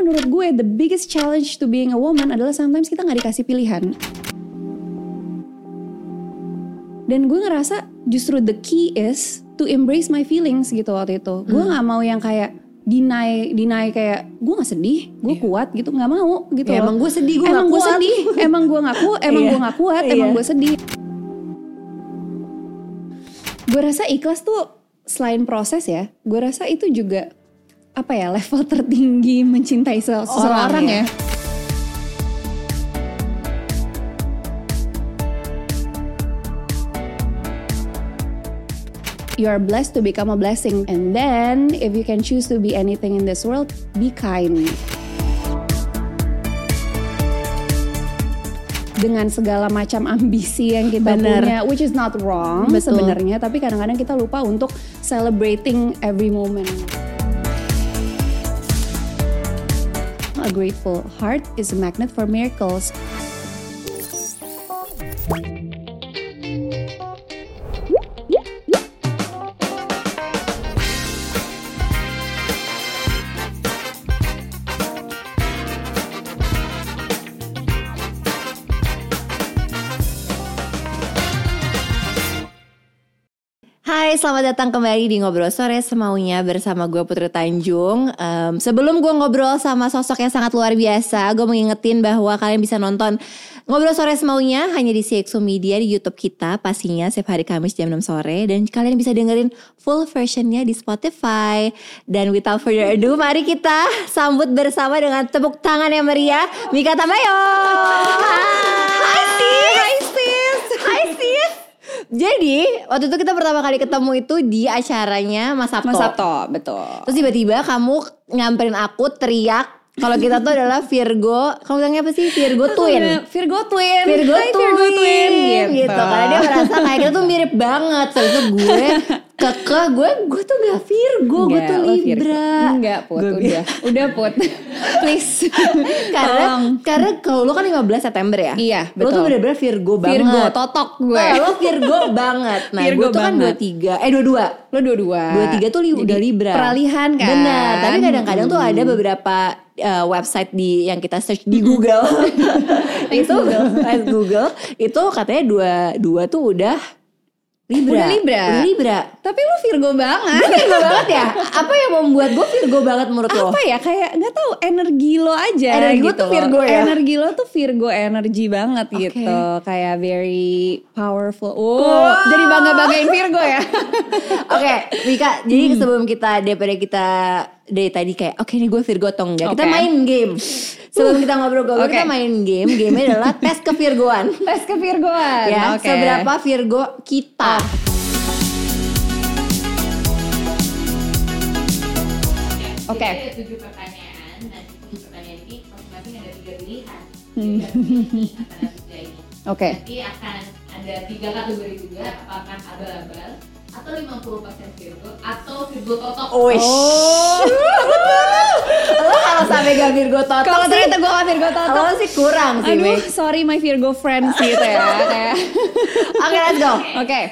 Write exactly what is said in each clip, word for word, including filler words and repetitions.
menurut gue the biggest challenge to being a woman adalah sometimes kita gak dikasih pilihan. Dan gue ngerasa justru the key is to embrace my feelings gitu waktu itu. Gue hmm. gak mau yang kayak deny, deny kayak gue gak sedih, gue yeah. kuat gitu, gak mau gitu ya, loh. Emang gue sedih, gue emang gak gue kuat. sedih, emang gue gak kuat, emang gue gak kuat, emang gue sedih. Gue rasa ikhlas tuh selain proses ya, gue rasa itu juga apa ya, level tertinggi mencintai seseorang ya. ya. You are blessed to become a blessing. And then, if you can choose to be anything in this world, be kind. Dengan segala macam ambisi yang kita Bener. punya, which is not wrong sebenarnya, tapi kadang-kadang kita lupa untuk celebrating every moment. A grateful heart is a magnet for miracles. Hai, selamat datang kembali di Ngobrol Sore Semaunya bersama gue Putri Tanjung. um, Sebelum gue ngobrol sama sosok yang sangat luar biasa, gue mengingetin bahwa kalian bisa nonton Ngobrol Sore Semaunya hanya di C X O Media di YouTube kita, pastinya setiap hari Kamis jam enam sore. Dan kalian bisa dengerin full versionnya di Spotify. Dan without further ado, mari kita sambut bersama dengan tepuk tangan yang meriah Mika Tambayo. Hai sis. Hai sis. Hai sis. Jadi waktu itu kita pertama kali ketemu itu di acaranya Mas Sabto. Mas Sabto, betul. Terus tiba-tiba kamu nyamperin aku teriak kalau kita tuh adalah Virgo. Kamu bilangnya apa sih? Virgo Twin. Virgo Twin. Virgo Hai, Twin. Virgo Twin gitu. gitu. Karena dia merasa kayak kita tuh mirip banget. Terus itu gue keke gue gue tuh gak Virgo, gue tuh Libra. Enggak, Put. Gue udah. Udah, Put. Please. Karena karena kalau lo kan lima belas September ya. Iya, betul. Lo tuh bener-bener Virgo banget. Virgo totok gue. Nah, lo Virgo banget. Nah, Virgo gue tuh kan banget. dua puluh tiga. Eh dua puluh dua. Lo dua puluh dua. dua puluh tiga tuh li- udah Libra. Peralihan kan. Benar. Tapi kadang-kadang hmm. tuh ada beberapa uh, website di yang kita search di Google. itu Google. Google itu katanya dua dua tuh udah Libra. Udah Libra. Udah Libra. Tapi lu Virgo banget. Gue Virgo banget ya. Apa yang membuat gue Virgo banget menurut lo? Apa ya, kayak nggak tahu, energi lo aja. Energi gitu tuh Virgo loh. ya. Energi lo tuh Virgo energi banget okay. gitu. Kayak very powerful. Oh, wow. Jadi bangga-banggain Virgo ya. Oke, okay, Mika. Jadi hmm. sebelum kita daripada kita dari tadi kayak oke okay, nih gue Virgo atau enggak, okay. kita main game. Sebelum uh, kita ngobrol-ngobrol okay. kita main game. Game-nya adalah tes kevirgoan. Tes kevirgoan. Ya, okay. Seberapa Virgo kita. Oke. Okay. Ada tujuh pertanyaan, dan tujuh pertanyaan ini masing-masing ada tiga pilihan. Hmm. Oke. Okay. Nanti akan ada tiga kategori juga, apakah abal-abal atau lima puluh persen Virgo atau Virgo totok. Oh. Lo kalau sampai gak Virgo totok kalau sih, ternyata gue gak Virgo totok, lo sih kurang sih. Aduh, Meg. Sorry my Virgo friends gitu ya. Kayak. Oke, okay, let's go. Oke. Okay.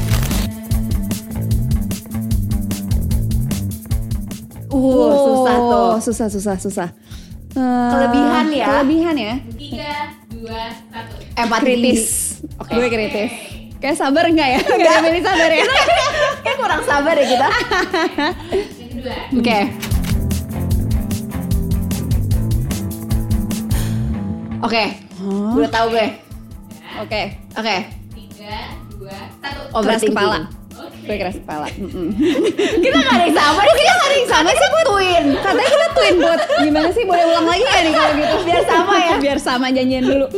Uh, susah tuh. Susah, susah, susah. Uh, Kelebihan ya. Kelebihan ya. Tiga, dua, satu. Empati. Kritis. Okay. Gue kritis. Kayak sabar enggak ya? Gak pilih sabar ya. Kayak kurang sabar ya kita. Yang kedua. Oke. Okay. Oke. Okay. Oh. Udah tahu gue. Oke. Okay. Oke. Okay. Tiga, dua, satu. Oh, keras kepala. Okay. Gue keras kepala. Kita gak ada yang sama. Kita gak ada yang sama sih, twin. Katanya kita twin, Bot. Gimana sih? Boleh ulang lagi gak nih kalau gitu? Biar sama ya. Biar sama, janjian dulu.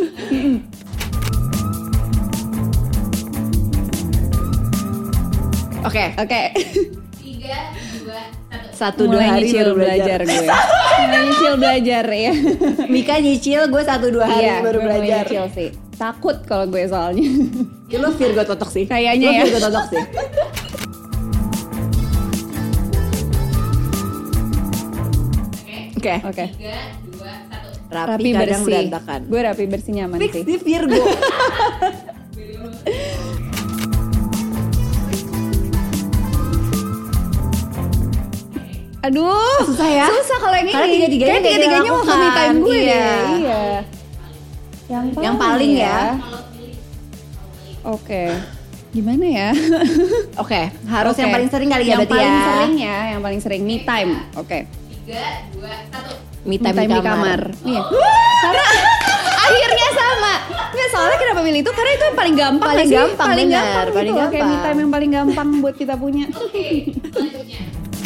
Oke. Oke. Tiga, dua, satu. Satu dua Mulai hari nyicil baru belajar, belajar gue. Mulai nyicil belajar ya. Mika nyicil, gue satu dua hari iya, baru gue mulai belajar. nyicil sih. Takut kalau gue soalnya. Ya, lo Virgo totok sih. Kayaknya ya. Lo Virgo totok sih. Oke. Oke. Tiga, dua, satu. Rapi, Rapi kadang bersih. berantakan. Gue rapi bersih nyaman Fix sih. di Virgo. Aduh, susah ya. Susah kalau yang ini. Karena tiga-tiganya Kayak tiga-tiganya mau me time gue iya. deh. Iya. Yang paling, yang paling ya. ya. Oke. Gimana ya? Oke, okay, harus okay. yang paling sering kali ya yang berarti ya. Yang paling sering ya, yang paling sering me time. Oke. Okay. Tiga, dua, satu. Me time, me time di kamar. kamar. Iya. Karena akhirnya sama. Nggak, soalnya kenapa pilih itu? Karena itu yang paling gampang. Paling sih? gampang, paling bener, gampang. paling gitu. gampang. Kayak me time yang paling gampang buat kita punya. Oke, selanjutnya.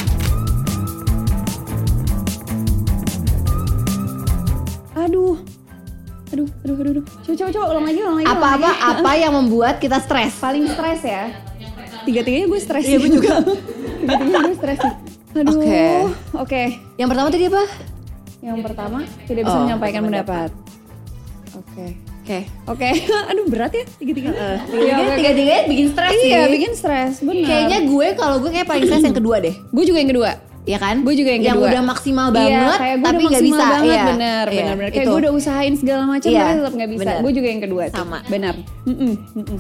Aduh. Aduh, aduh, aduh, aduh. Coba, coba, coba, ulang lagi, ulang lagi. Apa-apa, apa yang membuat kita stres? Paling stres ya? Tiga-tiganya gue stres. Iya, gue juga. Tiga-tiganya gue stres sih. Aduh. Oke. Okay. Oke. Okay. Yang pertama tadi apa? Yang pertama, tidak bisa Oh, menyampaikan pendapat. pendapat. Oke. Oke. Oke. Aduh, berat ya tiga-tiganya. Uh, tiga-tiganya, tiga-tiganya bikin stres sih. Iya, bikin stres, benar. Kayaknya gue kalau gue kayak paling stres yang kedua deh. Gue juga yang kedua. Iya kan? Gue juga yang kedua. Yang udah maksimal banget, iya, kayak gue tapi udah nggak bisa. banget, Iya, bener, iya, bener, bener. Kayak itu. gue udah usahain segala macam, Iya, tapi tetap nggak bisa. bener. Gue juga yang kedua. Sih. Sama. Benar. Mm-mm, mm-mm.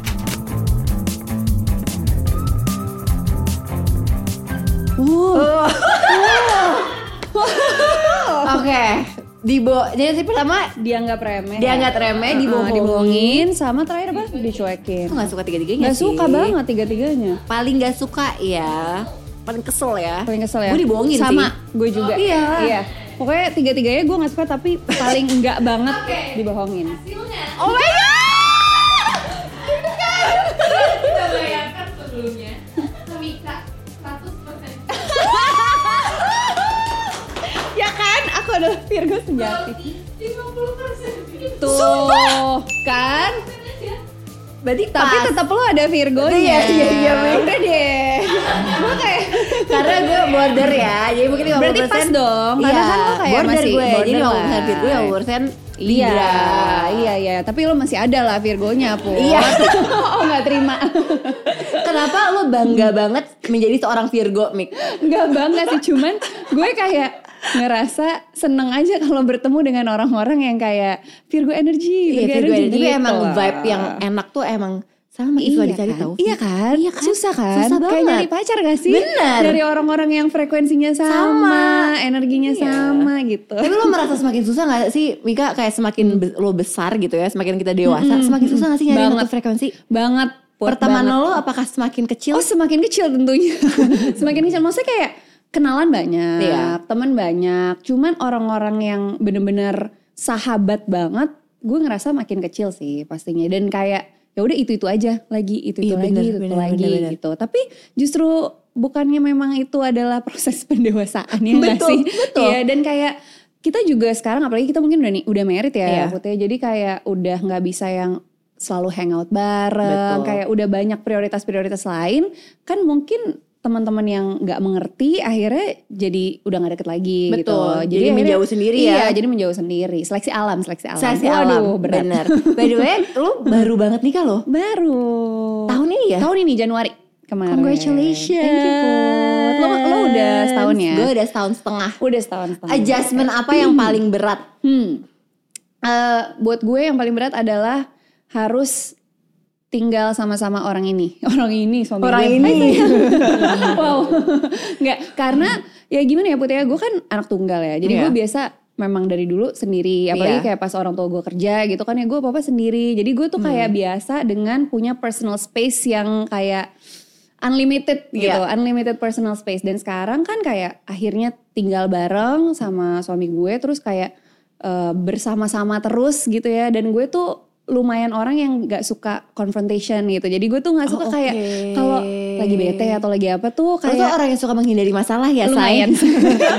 Oh. Oke. Dibo. Jadi pertama Dianggap remeh. dianggap remeh, Uh-uh, dibohongin. dibohongin, sama terakhir apa? Dicuekin. Aku gak suka tiga-tiganya Gak sih. suka banget tiga-tiganya. Paling gak suka ya. Paling kesel ya. Paling kesel ya. Gue dibohongin sih. Sama, gue juga. Oh, iya. Iya. Pokoknya tiga-tiganya gue gak suka, tapi paling enggak banget dibohongin. Hasilnya. Oh my god. Kita bayangkan sebelumnya. Semika seratus persen. Ya kan? Aku adalah Virgo sejati. lima puluh persen. Tuh, kan? Berarti Tapi pas. tetap lo ada Virgonya. Iya, iya, iya, Meg. Udah deh. Gue kayak Karena gue border ya. Jadi mungkin lima puluh persen. berarti pas dong. Iya, Karena kan lo kayak border masih gue. Jadi border lima puluh persen lah. Virgo, lima puluh persen Libra. Iya, iya, iya. Tapi lo masih ada lah Virgonya, Put. Iya. Oh, gak terima. Kenapa lo bangga banget menjadi seorang Virgo, Mik? Gak bangga sih, cuman gue kayak ngerasa seneng aja kalau bertemu dengan orang-orang yang kayak Virgo energy, Iya, Virgo Virgo energy energy. Tapi gitu emang lah. vibe yang enak tuh emang sama makin susah dicari kan? tau. Iya kan? Iya kan? Susah kan? Susah Kayak banget. nyari pacar gak sih? Bener. Dari orang-orang yang frekuensinya sama, Sama. energinya Iya. sama gitu. Tapi lo merasa semakin susah gak sih, Mika? Kayak semakin be- lo besar gitu ya, semakin kita dewasa, Mm-mm. semakin susah gak sih nyari Banget. satu frekuensi? Banget. Put, Pertemanan banget. lo apakah semakin kecil? Oh, semakin kecil tentunya. Semakin kecil. Maksudnya kayak kenalan banyak, Iya. teman banyak. Cuman orang-orang yang bener-bener sahabat banget, gue ngerasa makin kecil sih pastinya. Dan kayak ya udah itu-itu aja lagi, itu-itu Iya, lagi, bener, itu bener, lagi bener, bener. gitu. Tapi justru bukannya memang itu adalah proses pendewasaan ya nggak Betul, sih? betul. Iya, dan kayak kita juga sekarang apalagi kita mungkin udah nih udah married ya, Iya. Putih. Jadi kayak udah nggak bisa yang selalu hangout bareng, Betul. kayak udah banyak prioritas-prioritas lain, kan mungkin teman-teman yang nggak mengerti akhirnya jadi udah nggak deket lagi Betul. gitu. Jadi akhirnya- menjauh sendiri ya. Iya, jadi menjauh sendiri. Seleksi alam, seleksi alam. Seleksi Waduh, alam, berat. bener. By the way, lo baru banget nikah lo? Baru. Tahun ini ya? Tahun ini Januari kemarin. Congratulations. Thank you, Put. Lo, lo udah setahun ya? Gue udah setahun setengah. Udah setahun setengah. Adjustment apa yang paling berat? Hmm. Eh, buat gue yang paling berat adalah harus tinggal sama-sama orang ini. Orang ini suami Orang gue. ini. Wow. Enggak, karena ya gimana ya Put ya, gue kan anak tunggal ya. Jadi Iya. gue biasa memang dari dulu sendiri. Apalagi Iya. kayak pas orang tua gue kerja gitu kan ya, gue apa-apa sendiri. Jadi gue tuh kayak biasa dengan punya personal space yang kayak unlimited gitu, Iya. unlimited personal space. Dan sekarang kan kayak akhirnya tinggal bareng sama suami gue, terus kayak eh, bersama-sama terus gitu ya. Dan gue tuh lumayan orang yang nggak suka confrontation gitu. Jadi gue tuh nggak suka Oh, kayak oke. kalau lagi bete atau lagi apa tuh Lo kayak tuh orang yang suka menghindari masalah ya, lumayan. Say?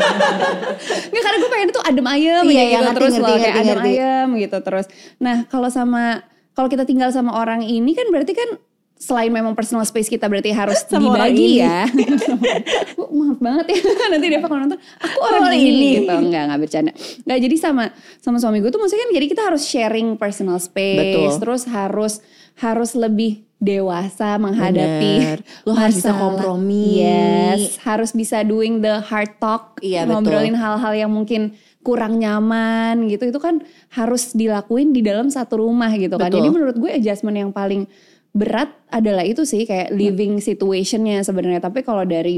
Nggak, karena gue pengen tuh adem ayem Iya, kayak iya, gitu ngerti, terus ngerti, loh, kayak ngerti, adem ngerti. ayem gitu terus. Nah kalau sama kalau kita tinggal sama orang ini kan berarti kan selain memang personal space kita berarti harus Sama orang dibagi ini. ya. Oh, maaf banget ya nanti dia bakal nonton. Aku orang Orang ini, ini. gitu. Enggak, enggak bercanda. Enggak, jadi sama sama suami gue tuh maksudnya kan jadi kita harus sharing personal space. Betul. Terus harus harus lebih dewasa menghadapi Bener. Lo harus bisa masalah. kompromi. Yes, harus bisa doing the hard talk. Iya, betul. Ngobrolin hal-hal yang mungkin kurang nyaman gitu. Itu kan harus dilakuin di dalam satu rumah gitu kan. Betul. Jadi menurut gue adjustment yang paling berat adalah itu sih kayak living situationnya sebenarnya. Tapi kalau dari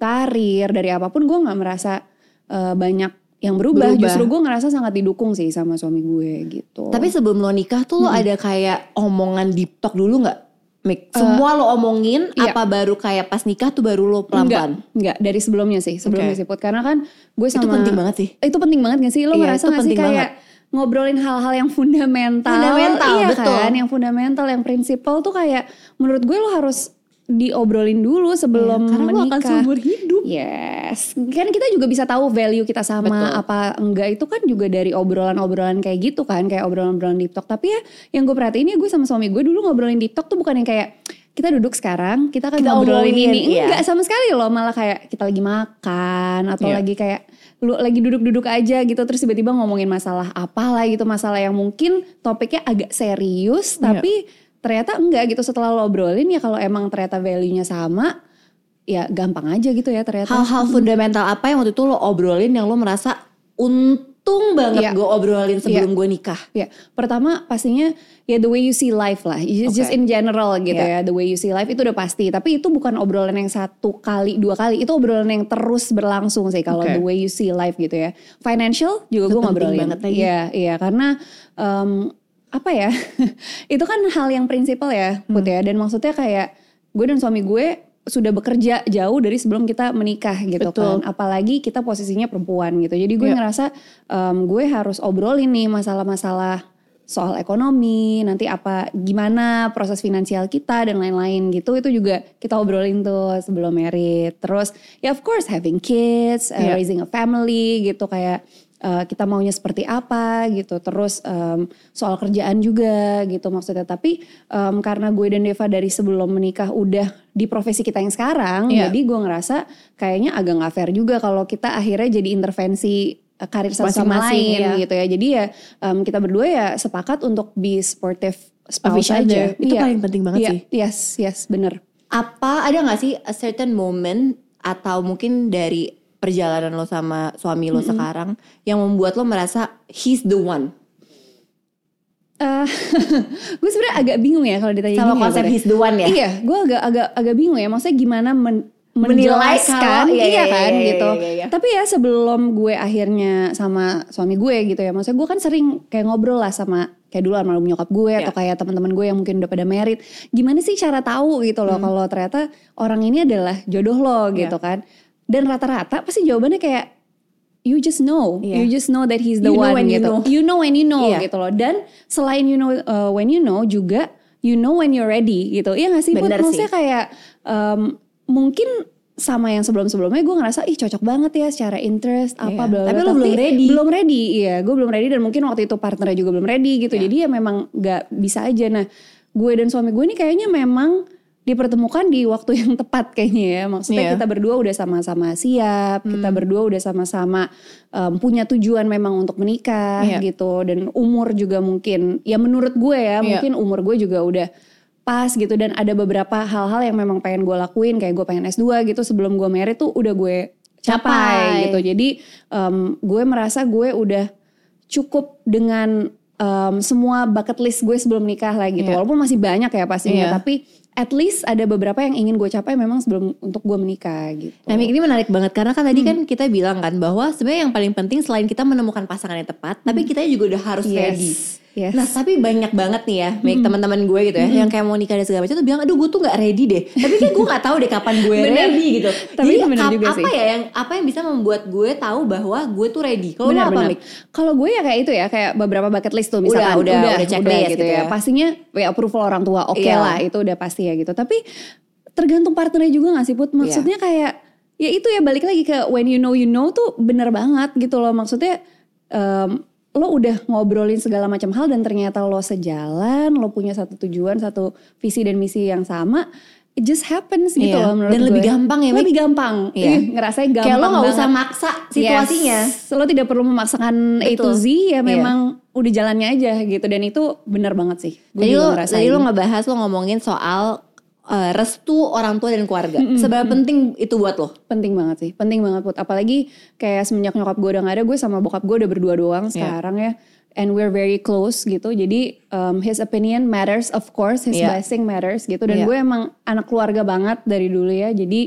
karir, dari apapun gue nggak merasa uh, banyak yang berubah. berubah. Justru gue ngerasa sangat didukung sih sama suami gue gitu. Tapi sebelum lo nikah tuh hmm. lo ada kayak omongan deep talk dulu nggak? Mik, semua uh, lo omongin iya. apa baru kayak pas nikah tuh baru lo pelan-pelan? Enggak, enggak dari sebelumnya sih, sebelumnya okay. sih Put. Karena kan gue sama... Itu penting banget sih. Itu penting banget gak sih? Lo iya, ngerasa gak sih kayak banget. Ngobrolin hal-hal yang fundamental. Fundamental, iya betul. Kan? Yang fundamental, yang prinsipal tuh kayak menurut gue lo harus diobrolin dulu sebelum iya, karena menikah. Karena lo akan seumur hidup. Yes. Kan kita juga bisa tahu value kita sama betul. Apa enggak, itu kan juga dari obrolan-obrolan kayak gitu kan. Kayak obrolan-obrolan deep talk. Tapi ya yang gue perhatiin ya gue sama suami gue dulu ngobrolin deep talk tuh bukan yang kayak... Kita duduk sekarang, kita akan kita ngobrolin omongin, ini. Iya. Enggak sama sekali loh, malah kayak kita lagi makan atau yeah. lagi kayak lu lagi duduk-duduk aja gitu, terus tiba-tiba ngomongin masalah apalah gitu, masalah yang mungkin topiknya agak serius, yeah. tapi ternyata enggak gitu. Setelah lo obrolin ya kalau emang ternyata value-nya sama, ya gampang aja gitu ya ternyata. Hal-hal fundamental apa yang waktu itu lo obrolin yang lo merasa untung banget yeah. gue obrolin sebelum yeah. gue nikah? Ya, yeah. Pertama pastinya ya the way you see life lah, just, okay. just in general gitu yeah. ya, the way you see life itu udah pasti. Tapi itu bukan obrolan yang satu kali, dua kali, itu obrolan yang terus berlangsung sih kalau okay. the way you see life gitu ya. Financial juga gue ngobrolin. Banget lagi. Iya, iya karena um, apa ya, itu kan hal yang prinsipal ya, Put ya. Dan maksudnya kayak gue dan suami gue sudah bekerja jauh dari sebelum kita menikah gitu Betul. Kan. Apalagi kita posisinya perempuan gitu. Jadi gue yeah. ngerasa um, gue harus obrolin nih masalah-masalah soal ekonomi, nanti apa gimana proses finansial kita dan lain-lain gitu. Itu juga kita obrolin tuh sebelum married. Terus ya of course having kids, yeah. uh, raising a family gitu kayak Uh, kita maunya seperti apa gitu. Terus um, soal kerjaan juga gitu maksudnya. Tapi um, karena gue dan Deva dari sebelum menikah udah di profesi kita yang sekarang, yeah. jadi gue ngerasa kayaknya agak gak fair juga kalau kita akhirnya jadi intervensi karir satu sama lain ya. Gitu ya. Jadi ya um, kita berdua ya sepakat untuk be supportive spouse aja. Itu yeah. paling penting banget yeah. sih. Yes, yes bener. Apa ada gak sih a certain moment atau mungkin dari perjalanan lo sama suami lo mm-hmm. sekarang yang membuat lo merasa he's the one? Uh, gue sebenarnya agak bingung ya kalau ditanya sama gini konsep ya, he's the one ya. Iya, gue agak agak agak bingung ya. Maksudnya gimana men, menilai menjelaskan, iya, iya iya, kan iya, gitu. Iya, iya, iya. Tapi ya sebelum gue akhirnya sama suami gue gitu ya, maksudnya gue kan sering kayak ngobrol lah sama kayak dulu sama nyokap gue yeah. atau kayak teman-teman gue yang mungkin udah pada married. Gimana sih cara tahu gitu loh hmm. kalau ternyata orang ini adalah jodoh lo gitu yeah. kan. Dan rata-rata pasti jawabannya kayak you just know, yeah. you just know that he's the you one know gitu. You know. you know when you know yeah. gitu loh. Dan selain you know uh, when you know juga you know when you're ready gitu. Iya nggak sih? Bener Maksudnya sih. kayak um, mungkin sama yang sebelum-sebelumnya gue ngerasa ih cocok banget ya secara interest apa yeah. bla bla. Tapi lo belum ready. Belum ready, iya. Gue belum ready dan mungkin waktu itu partnernya juga belum ready gitu. Yeah. Jadi ya memang nggak bisa aja. Nah, gue dan suami gue ini kayaknya memang dipertemukan di waktu yang tepat kayaknya ya. Maksudnya yeah. kita berdua udah sama-sama siap, hmm. kita berdua udah sama-sama um, punya tujuan memang untuk menikah yeah. gitu. Dan umur juga mungkin, ya menurut gue ya, yeah. mungkin umur gue juga udah pas gitu. Dan ada beberapa hal-hal yang memang pengen gue lakuin, kayak gue pengen S dua gitu sebelum gue married tuh udah gue capai, capai. gitu. Jadi um, gue merasa gue udah cukup dengan um, semua bucket list gue sebelum nikah lah gitu. Yeah. Walaupun masih banyak ya pastinya, yeah. tapi at least ada beberapa yang ingin gue capai memang sebelum untuk gue menikah gitu. Nah, Mik, ini menarik banget karena kan tadi hmm. kan kita bilang kan bahwa sebenarnya yang paling penting selain kita menemukan pasangan yang tepat, hmm. tapi kita juga udah harus yes. ready. Yes. Nah, tapi banyak banget nih ya, Mik, hmm. teman-teman gue gitu ya, hmm. yang kayak mau nikah dan segala macam tuh bilang, aduh gue tuh nggak ready deh. Tapi kan gue nggak tahu deh kapan gue ready gitu. Tapi jadi bener ap- juga apa sih. ya yang apa yang bisa membuat gue tahu bahwa gue tuh ready? Kalau lo apa, Mik? Kalau gue ya kayak itu ya, kayak beberapa bucket list tuh misalkan udah udah, udah, udah checklist gitu, gitu ya. Pastinya ya approval orang tua, oke okay yeah. lah itu udah pasti ya gitu. Tapi tergantung partnernya juga gak sih Put? Maksudnya yeah. kayak ya itu ya balik lagi ke when you know you know tuh bener banget gitu loh. Maksudnya um, lo udah ngobrolin segala macam hal dan ternyata lo sejalan, lo punya satu tujuan, satu visi dan misi yang sama. It just happens gitu yeah. loh menurut dan gue. lebih gampang ya, lebih gampang. Iya. Ih, ngerasain gampang kayak lo gak banget. usah maksa situasinya. Yes. Lo tidak perlu memaksakan A to Z ya, memang yeah. udah jalannya aja gitu. Dan itu benar banget sih. Jadi lo, jadi lo ngebahas, lo ngomongin soal uh, restu orang tua dan keluarga. Mm-hmm. Seberapa penting itu buat lo? Penting banget sih, penting banget Put. Apalagi kayak semenjak nyokap gue udah gak ada, gue sama bokap gue udah berdua doang sekarang yeah. ya. And we're very close gitu. Jadi um, his opinion matters, of course. His yeah. blessing matters gitu. Dan yeah. gue emang anak keluarga banget dari dulu ya. Jadi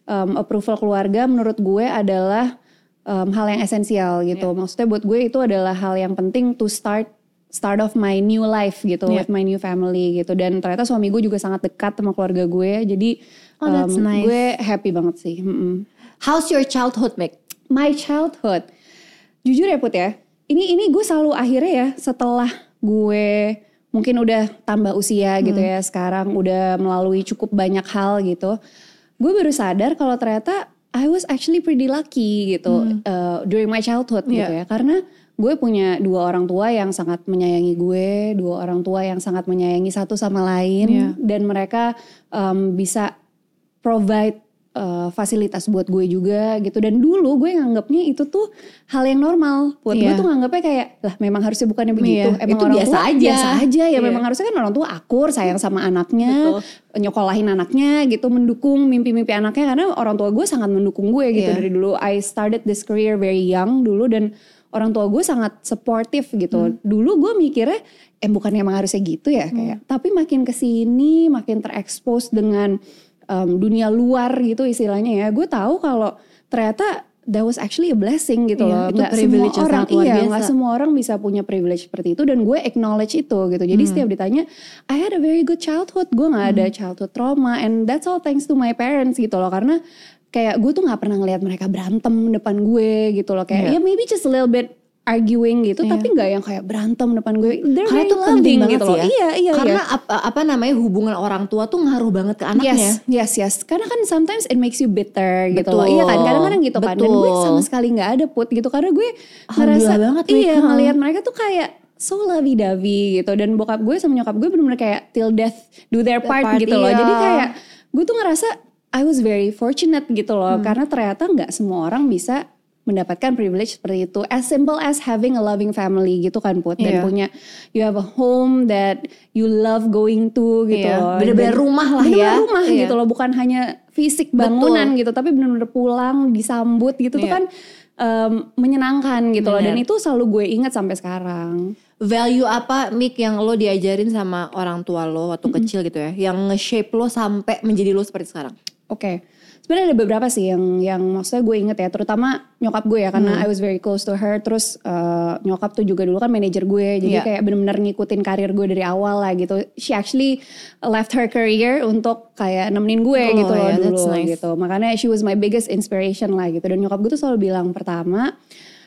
um, approval keluarga menurut gue adalah um, hal yang esensial gitu. Yeah. Maksudnya buat gue itu adalah hal yang penting to start start of my new life gitu, yeah. with my new family gitu. Dan ternyata suami gue juga sangat dekat sama keluarga gue. Jadi oh, that's um, nice. gue happy banget sih. Mm-mm. How's your childhood, Meg? My childhood, jujur ya Put ya. Ini ini gue selalu akhirnya ya setelah gue mungkin udah tambah usia gitu hmm. ya, sekarang udah melalui cukup banyak hal gitu, gue baru sadar kalau ternyata I was actually pretty lucky gitu hmm. uh, during my childhood yeah. gitu ya, karena gue punya dua orang tua yang sangat menyayangi gue, dua orang tua yang sangat menyayangi satu sama lain yeah. dan mereka um, bisa provide Uh, fasilitas buat gue juga gitu. Dan dulu gue nganggapnya itu tuh hal yang normal. Buat yeah. gue tuh nganggapnya kayak lah memang harusnya bukannya begitu. Yeah. Emang itu orang biasa tua aja. biasa aja ya. Yeah. Memang harusnya kan orang tua akur, sayang sama anaknya, nyokolahin anaknya gitu, mendukung mimpi-mimpi anaknya, karena orang tua gue sangat mendukung gue gitu yeah. dari dulu. I started this career very young dulu dan orang tua gue sangat supportive gitu. Hmm. Dulu gue mikirnya eh bukannya emang harusnya gitu ya hmm. kayak. Tapi makin kesini makin terekspos dengan Um, dunia luar gitu istilahnya ya, gue tahu kalau ternyata that was actually a blessing gitu iya, loh. Nggak semua orang, iya nggak semua orang bisa punya privilege seperti itu, dan gue acknowledge itu gitu. Jadi hmm. setiap ditanya, I had a very good childhood, gue nggak hmm. ada childhood trauma, and that's all thanks to my parents gitu loh. Karena kayak gue tuh nggak pernah ngelihat mereka berantem depan gue gitu loh. Kayak yeah. ya maybe just a little bit arguing gitu, yeah. tapi nggak yang kayak berantem depan gue. They're karena very itu penting loving gitu loh. Ya? Iya, iya, karena iya. apa, apa namanya hubungan orang tua tuh ngaruh banget ke anaknya. Yes, yes, yes. Karena kan sometimes it makes you bitter gitu loh. Iya kan, kadang-kadang gitu kan. Dan gue sama sekali nggak ada Put gitu, karena gue ngerasa banget, iya ngelihat mereka tuh kayak so lovey-dovey gitu. Dan bokap gue sama nyokap gue benar-benar kayak till death do their part, part gitu iya. loh. Jadi kayak gue tuh ngerasa I was very fortunate gitu loh, hmm. karena ternyata nggak semua orang bisa mendapatkan privilege seperti itu. As simple as having a loving family gitu kan Put. Dan yeah. punya, you have a home that you love going to gitu yeah. loh. Bener-bener rumah lah bener-bener ya. rumah yeah. gitu loh. Bukan hanya fisik bangunan Betul. gitu. Tapi bener-bener pulang, disambut gitu yeah. tuh kan um, menyenangkan gitu Bener. loh. Dan itu selalu gue ingat sampai sekarang. Value apa Mik yang lo diajarin sama orang tua lo waktu mm-hmm. kecil gitu ya, yang nge-shape lo sampai menjadi lo seperti sekarang? Oke, okay. Sebenarnya ada beberapa sih yang yang maksudnya gue inget ya, terutama nyokap gue ya, karena hmm. I was very close to her. Terus uh, nyokap tuh juga dulu kan manajer gue, jadi yeah. kayak benar-benar ngikutin karir gue dari awal lah gitu. She actually left her career untuk kayak nemenin gue oh, gitu loh yeah, dulu nice. gitu. Makanya she was my biggest inspiration lah gitu. Dan nyokap gue tuh selalu bilang pertama,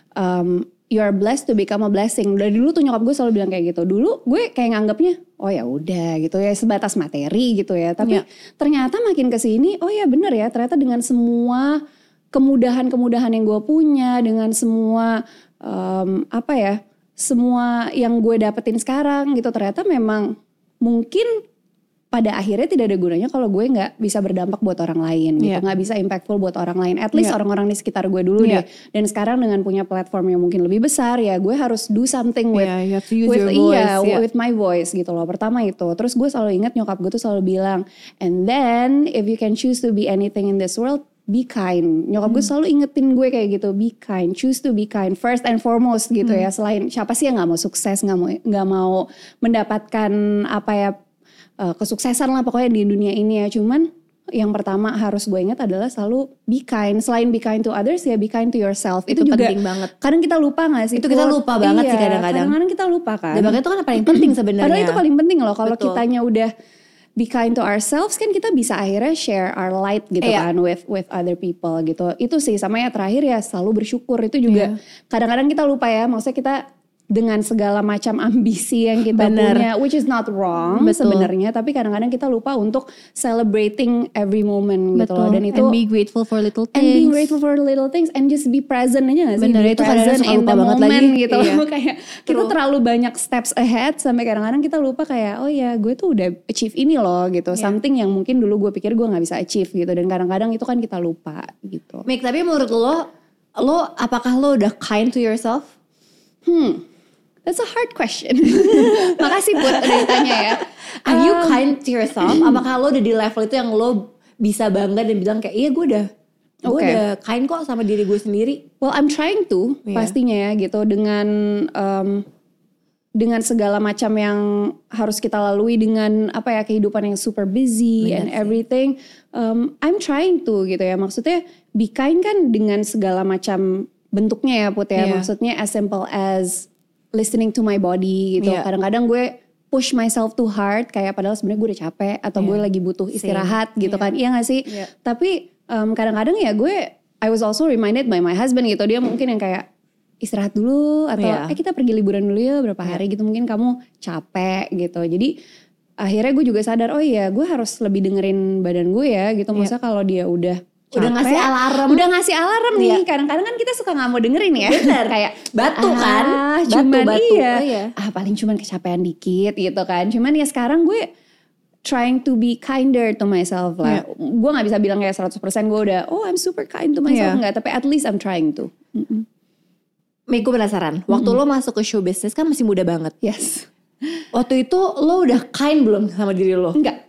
um, you are blessed to become a blessing. Dari dulu tuh nyokap gue selalu bilang kayak gitu. Dulu gue kayak nganggapnya, oh ya udah gitu ya, sebatas materi gitu ya. Tapi yeah. ternyata makin kesini, oh ya bener ya, ternyata dengan semua kemudahan-kemudahan yang gue punya, dengan semua um, apa ya, semua yang gue dapetin sekarang gitu, ternyata memang mungkin pada akhirnya tidak ada gunanya kalau gue nggak bisa berdampak buat orang lain gitu, nggak yeah. bisa impactful buat orang lain. At least yeah. orang-orang di sekitar gue dulu yeah. deh. Dan sekarang dengan punya platform yang mungkin lebih besar ya, gue harus do something with, yeah, you have to use with your voice, iya, yeah. with my voice gitu loh. Pertama itu. Terus gue selalu ingat nyokap gue tuh selalu bilang, and then if you can choose to be anything in this world, be kind. Nyokap hmm. gue selalu ingetin gue kayak gitu, be kind, choose to be kind first and foremost gitu hmm. ya. Selain siapa sih yang nggak mau sukses, nggak mau nggak mau mendapatkan apa ya, Uh, kesuksesan lah pokoknya di dunia ini ya. Cuman yang pertama harus gue ingat adalah selalu be kind. Selain be kind to others ya be kind to yourself. Itu, itu juga penting banget. Kadang kita lupa gak sih? Itu kita lupa banget iya, sih kadang-kadang. Kadang-kadang kita lupa kan. Dan makanya itu kan paling penting sebenarnya. Padahal itu paling penting loh. Kalau kitanya udah be kind to ourselves kan kita bisa akhirnya share our light gitu iya. kan with with other people gitu. Itu sih sama ya terakhir ya selalu bersyukur. Itu juga iya. kadang-kadang kita lupa ya. Maksudnya kita dengan segala macam ambisi yang kita Bener. punya, which is not wrong sebenarnya, tapi kadang-kadang kita lupa untuk celebrating every moment gitu loh. Dan itu and be grateful for little things. And being grateful for little things and just be present aja gak sih? Bener, be itu present in the moment lagi. gitu. Iya. Kayak kita terlalu banyak steps ahead sampai kadang-kadang kita lupa kayak oh ya gue tuh udah achieve ini loh gitu. Yeah. Something yang mungkin dulu gue pikir gue gak bisa achieve gitu. Dan kadang-kadang itu kan kita lupa gitu. Mik, tapi menurut lo, lo apakah lo udah kind to yourself? Hmm. That's a hard question. Makasih Put udah ditanya ya. Are um, you kind to yourself? Apakah lo udah di level itu yang lo bisa bangga dan bilang kayak iya gue udah gue okay. udah kind kok sama diri gue sendiri. Well I'm trying to yeah. pastinya ya gitu. Dengan um, dengan segala macam yang harus kita lalui dengan apa ya kehidupan yang super busy Benar and sih. everything, um, I'm trying to gitu ya. Maksudnya be kind kan dengan segala macam bentuknya ya Put ya. Iya. Maksudnya as simple as listening to my body gitu. Iya. Kadang-kadang gue push myself too hard kayak padahal sebenarnya gue udah capek atau Iya. gue lagi butuh istirahat Same. gitu Iya. kan. Iya gak sih? Iya. Tapi um, kadang-kadang ya gue I was also reminded by my husband gitu. Dia mungkin yang kayak istirahat dulu atau Iya. eh kita pergi liburan dulu ya berapa hari gitu, mungkin kamu capek gitu. Jadi akhirnya gue juga sadar oh iya gue harus lebih dengerin badan gue ya gitu. Masa kalau dia udah Udah capek, ngasih alarm. udah ngasih alarm nih. Iya. Kadang-kadang kan kita suka nggak mau dengerin ya. Bener. Kayak Batu kan? ah, Batu, cuman batu. iya. Oh iya. Ah paling cuman kecapean dikit gitu kan. Cuman ya sekarang gue trying to be kinder to myself lah. Iya. Gue gak bisa bilang kayak seratus persen gue udah oh I'm super kind to myself. Iya. Enggak, tapi at least I'm trying to. Mm-mm. Meg, gue penasaran. Waktu lo masuk ke show business kan masih muda banget. Yes. Waktu itu lo udah kind belum sama diri lo? Enggak.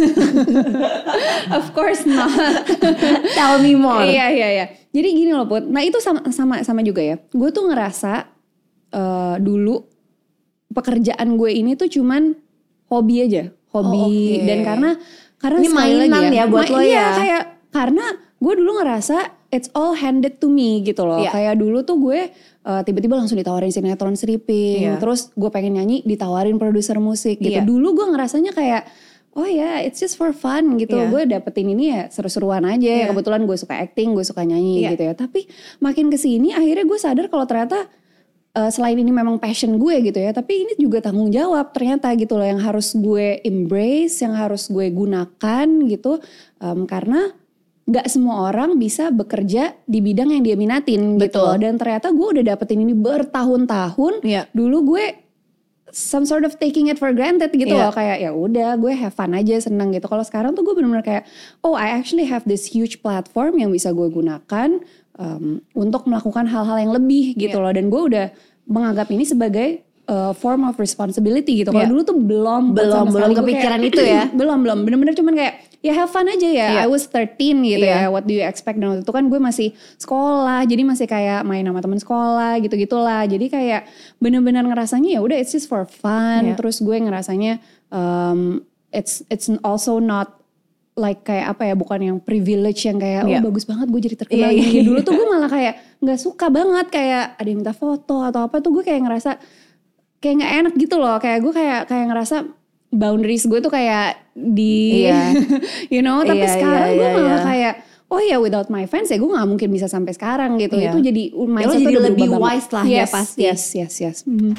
Of course not. Tell me more. Iya iya iya. Jadi gini loh Put. Nah itu sama sama sama juga ya. Gue tuh ngerasa uh, dulu pekerjaan gue ini tuh cuman hobi aja, hobi Oh, oke. dan karena karena Ini sekali mainan lagi ya buat lo iya, ya? kayak karena gue dulu ngerasa it's all handed to me gitu loh. Iya. Kayak dulu tuh gue uh, tiba-tiba langsung ditawarin sinetron stripping, Iya. terus gue pengen nyanyi ditawarin produser musik gitu. Iya. Dulu gue ngerasanya kayak oh ya, it's just for fun gitu. Iya. Gue dapetin ini ya seru-seruan aja. Iya. Kebetulan gue suka acting, gue suka nyanyi Iya. gitu ya. Tapi makin kesini akhirnya gue sadar kalau ternyata uh, selain ini memang passion gue gitu ya. Tapi ini juga tanggung jawab ternyata gitu loh. Yang harus gue embrace, yang harus gue gunakan gitu. Um, karena gak semua orang bisa bekerja di bidang yang dia minatin gitu Betul. loh. Dan ternyata gue udah dapetin ini bertahun-tahun. Iya. Dulu gue some sort of taking it for granted gitu Iya. loh, kayak ya udah gue have fun aja, seneng gitu. Kalau sekarang tuh gue benar-benar kayak oh I actually have this huge platform yang bisa gue gunakan um, untuk melakukan hal-hal yang lebih gitu Iya. loh. Dan gue udah menganggap ini sebagai uh, form of responsibility gitu. Kalau Iya. dulu tuh belum Belum- sama belum sekali. Gue kepikiran kayak, itu ya? belum belum bener-bener cuman kayak ya have fun aja ya. Iya. I was thirteen gitu Iya. ya. What do you expect? Dan waktu itu kan gue masih sekolah, jadi masih kayak main sama teman sekolah gitu-gitulah. Jadi kayak bener-bener ngerasanya ya udah it's just for fun. Iya. Terus gue ngerasanya um, it's it's also not like kayak apa ya, bukan yang privilege yang kayak Iya. oh bagus banget gue jadi terkenal. Iya, iya, gini. iya. Dulu tuh gue malah kayak nggak suka banget kayak ada yang minta foto atau apa tuh gue kayak ngerasa kayak nggak enak gitu loh. Kayak gue kayak kayak ngerasa boundaries gue tuh kayak di Iya. you know. Tapi Iya, sekarang iya, gue iya, malah iya. kayak oh ya without my fans ya gue nggak mungkin bisa sampai sekarang gitu. Iya. Itu jadi mindset jadi tuh udah lebih berubah banget. wise lah ya Yes, pasti. Yes yes yes. Mhm.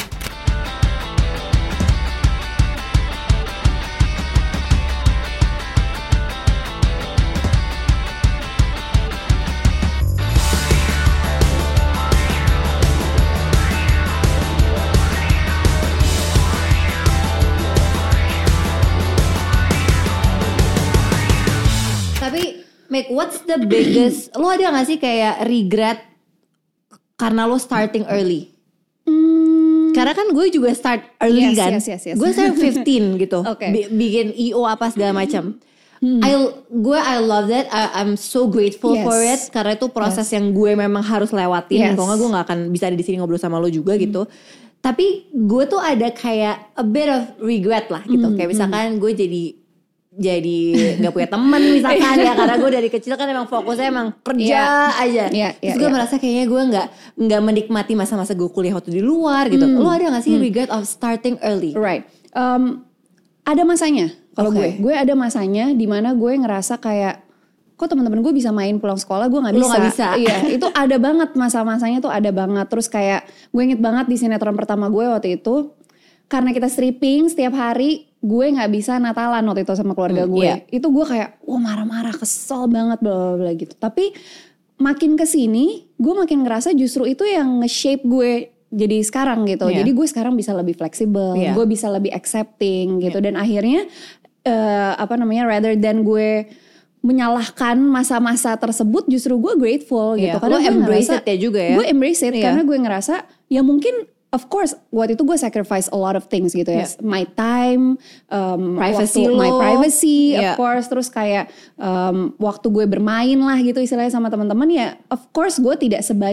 Tapi Meg, what's the biggest, lo ada gak sih kayak regret karena lo starting early? Hmm, Karena kan gue juga start early Yes, kan. yes, yes, yes. Gue start fifteen gitu. Oke. Bi- bikin I O apa segala macam. I gue I love that. I, I'm so grateful Yes. for it karena itu proses yang gue memang harus lewatin. Yes. Kalau nggak gue nggak akan bisa ada di sini ngobrol sama lo juga gitu. Tapi gue tuh ada kayak a bit of regret lah gitu. Kayak misalkan gue jadi jadi nggak punya teman misalkan ya, karena gue dari kecil kan emang fokusnya emang kerja Iya. aja. Iya, Terus iya, gue iya. merasa kayaknya gue nggak nggak menikmati masa-masa gue kuliah waktu di luar gitu. Lo ada nggak sih regret of starting early? Right. Um, ada masanya kalau Oke. gue. Gue ada masanya di mana gue ngerasa kayak kok teman-teman gue bisa main pulang sekolah, gue nggak Lo bisa. nggak bisa. Iya, itu ada banget masa-masanya tuh ada banget. Terus kayak gue inget banget di sinetron pertama gue waktu itu, karena kita stripping setiap hari, gue nggak bisa Natalan waktu itu sama keluarga Hmm, gue. iya. Itu gue kayak, wah marah-marah, kesel banget, bla bla bla gitu. Tapi makin kesini, gue makin ngerasa justru itu yang nge-shape gue jadi sekarang gitu. Iya. Jadi gue sekarang bisa lebih fleksibel, Iya. gue bisa lebih accepting gitu. Dan akhirnya eh, apa namanya, rather than gue menyalahkan masa-masa tersebut, justru gue grateful Iya, gitu. lo gue embrace ngerasa- it ya juga ya? Gue embrace it Iya. karena gue ngerasa ya mungkin of course waktu itu gue sacrifice a lot of things gitu ya. Iya. My time, um, Privacy waktu- lo. my privacy Iya. of course. Terus kayak um, waktu gue bermain lah gitu istilahnya sama teman-teman ya. Of course gue tidak sebanyak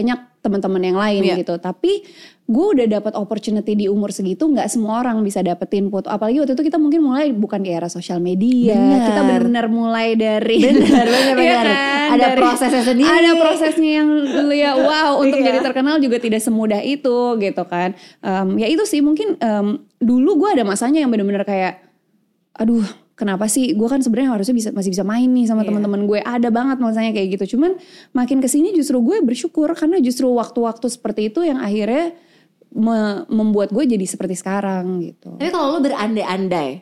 teman-teman yang lain yeah. gitu. Tapi gue udah dapat opportunity di umur segitu, nggak semua orang bisa dapetin Put. Apalagi waktu itu kita mungkin mulai bukan di era sosial media, bener. kita benar-benar mulai dari benar benar ya kan? Ada dari, prosesnya sendiri, ada prosesnya yang ya wow untuk iya. jadi terkenal juga tidak semudah itu gitu kan. Um, ya itu sih mungkin um, dulu gue ada masanya yang benar-benar kayak, aduh kenapa sih gue kan sebenarnya harusnya bisa masih bisa main nih sama yeah. teman-teman gue, ada banget masanya kayak gitu. Cuman makin kesini justru gue bersyukur karena justru waktu-waktu seperti itu yang akhirnya me- membuat gue jadi seperti sekarang gitu. Tapi kalau lo berandai-andai,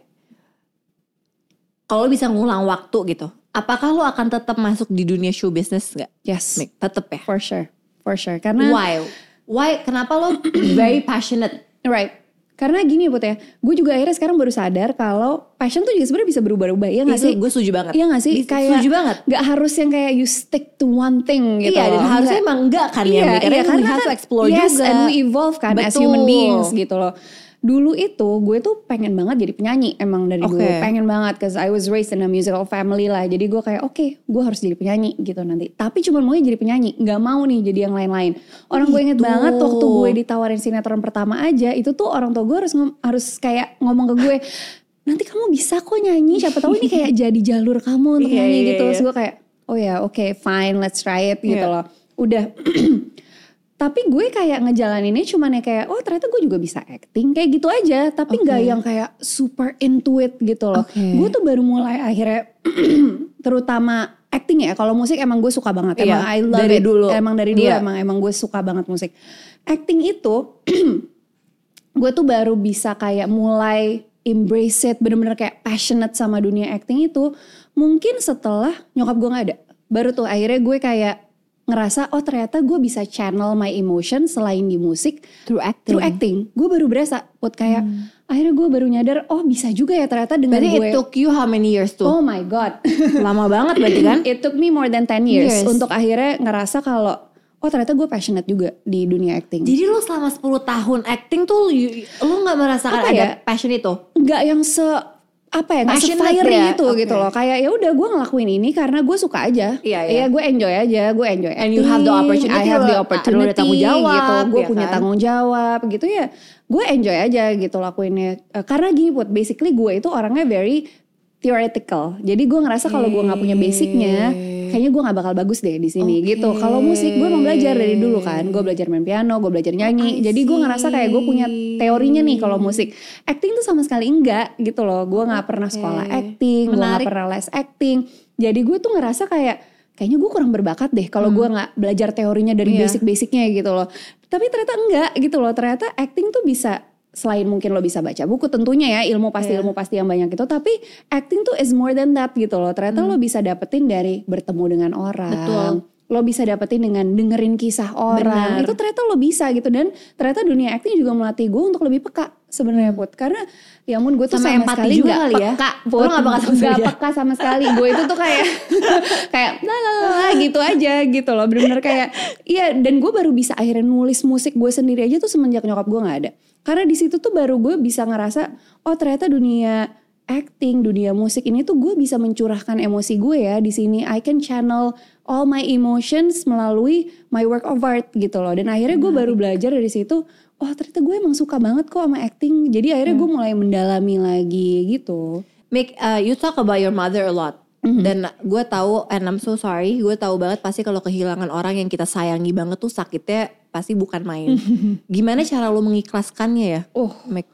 kalau lo bisa ngulang waktu gitu, apakah lo akan tetap masuk di dunia show business nggak? Yes, tetap ya. For sure, for sure. Karena why? Why? Kenapa lo very passionate? Right. Karena gini Put ya, gue juga akhirnya sekarang baru sadar kalau passion tuh juga sebenarnya bisa berubah-ubah, ya nggak sih? Gue setuju banget. Iya nggak sih? Bisa, kayak setuju banget. Gak harus yang kayak you stick to one thing gitu. Iya, dan loh. harusnya emang enggak kan iya, ya? Karena iya, we have to explore yes, juga. and we evolve kan as Betul. human beings gitu loh. Dulu itu gue tuh pengen banget jadi penyanyi emang dari okay. dulu, pengen banget cause I was raised in a musical family lah. Jadi gue kayak oke, okay, gue harus jadi penyanyi gitu nanti. Tapi cuma maunya jadi penyanyi, nggak mau nih jadi yang lain-lain. Orang gue inget banget waktu gue ditawarin sinetron pertama aja, itu tuh orang tua gue harus harus kayak ngomong ke gue, nanti kamu bisa kok nyanyi, siapa tahu ini kayak jadi jalur kamu untuk yeah, nyanyi yeah, gitu. yeah. Terus gue kayak oh ya oke okay, fine let's try it gitu yeah. loh. Udah. Tapi gue kayak ngejalaninnya cuman ya kayak oh ternyata gue juga bisa acting kayak gitu aja. Tapi okay. gak yang kayak super into it gitu loh. Okay. Gue tuh baru mulai akhirnya terutama acting ya. Kalau musik emang gue suka banget. Emang yeah, I love dari it. Dulu. Emang dari dulu yeah. emang emang gue suka banget musik. Acting itu gue tuh baru bisa kayak mulai embrace it. Bener-bener kayak passionate sama dunia acting itu. Mungkin setelah nyokap gue gak ada. Baru tuh akhirnya gue kayak ngerasa oh ternyata gue bisa channel my emotion selain di musik through acting. Through acting, gue baru berasa, Put kayak hmm. akhirnya gue baru nyadar oh bisa juga ya ternyata dengan berarti gue. It took you how many years tuh? Oh my god, lama banget berarti kan? It took me more than ten years, years. Untuk akhirnya ngerasa kalau oh ternyata gue passionate juga di dunia acting. Jadi lo selama sepuluh tahun acting tuh you, lo nggak merasakan apa ada ya? Passion itu? Nggak yang se apa ya nggak se-fiery ya? itu okay. gitu loh, kayak ya udah gue ngelakuin ini karena gue suka aja, iya, ya iya. gue enjoy aja, gue enjoy acting, and you have the opportunity, I have the opportunity, lo ada tanggung jawab, gitu, gue ya punya kan? tanggung jawab gitu ya, gue enjoy aja gitu lakuinnya, uh, karena gini Put, basically gue itu orangnya very theoretical, jadi gue ngerasa kalau gue nggak punya basicnya, kayaknya gue nggak bakal bagus deh di sini okay. gitu. Kalau musik gue mau belajar dari dulu kan, gue belajar main piano, gue belajar nyanyi, jadi gue ngerasa kayak gue punya teorinya nih. Kalau musik, acting tuh sama sekali enggak gitu loh. Gue nggak pernah sekolah acting, gue nggak pernah les acting. Jadi gue tuh ngerasa kayak kayaknya gue kurang berbakat deh kalau hmm. gue nggak belajar teorinya dari yeah. basic-basicnya gitu loh. Tapi ternyata enggak gitu loh. Ternyata acting tuh bisa, selain mungkin lo bisa baca buku tentunya ya, ilmu pasti yeah. ilmu pasti yang banyak itu, tapi acting tuh is more than that gitu loh. Ternyata hmm. lo bisa dapetin dari bertemu dengan orang. Betul. Lo bisa dapetin dengan dengerin kisah orang. Benar. Itu ternyata lo bisa gitu, dan ternyata dunia acting juga melatih gue untuk lebih peka sebenarnya Put. Karena ya ampun gue tuh sama, sama sekali juga gak kali ya. peka Put. Lo gak peka sama, gak peka sama sekali. Gue itu tuh kayak kayak lalala gitu aja gitu loh. Bener-bener kayak iya, dan gue baru bisa akhirnya nulis musik gue sendiri aja tuh semenjak nyokap gue gak ada. Karena di situ tuh baru gue bisa ngerasa oh ternyata dunia acting, dunia musik ini tuh gue bisa mencurahkan emosi gue ya di sini. I can channel all my emotions melalui my work of art gitu loh. Dan akhirnya gue baru belajar dari situ, oh ternyata gue emang suka banget kok sama acting. Jadi akhirnya hmm. gue mulai mendalami lagi gitu. Make uh, you talk about your mother a lot. Mm-hmm. Dan gue tahu, and I'm so sorry, gue tahu banget pasti kalau kehilangan orang yang kita sayangi banget tuh sakitnya pasti bukan main. Gimana cara lo mengikhlaskannya ya? Oh,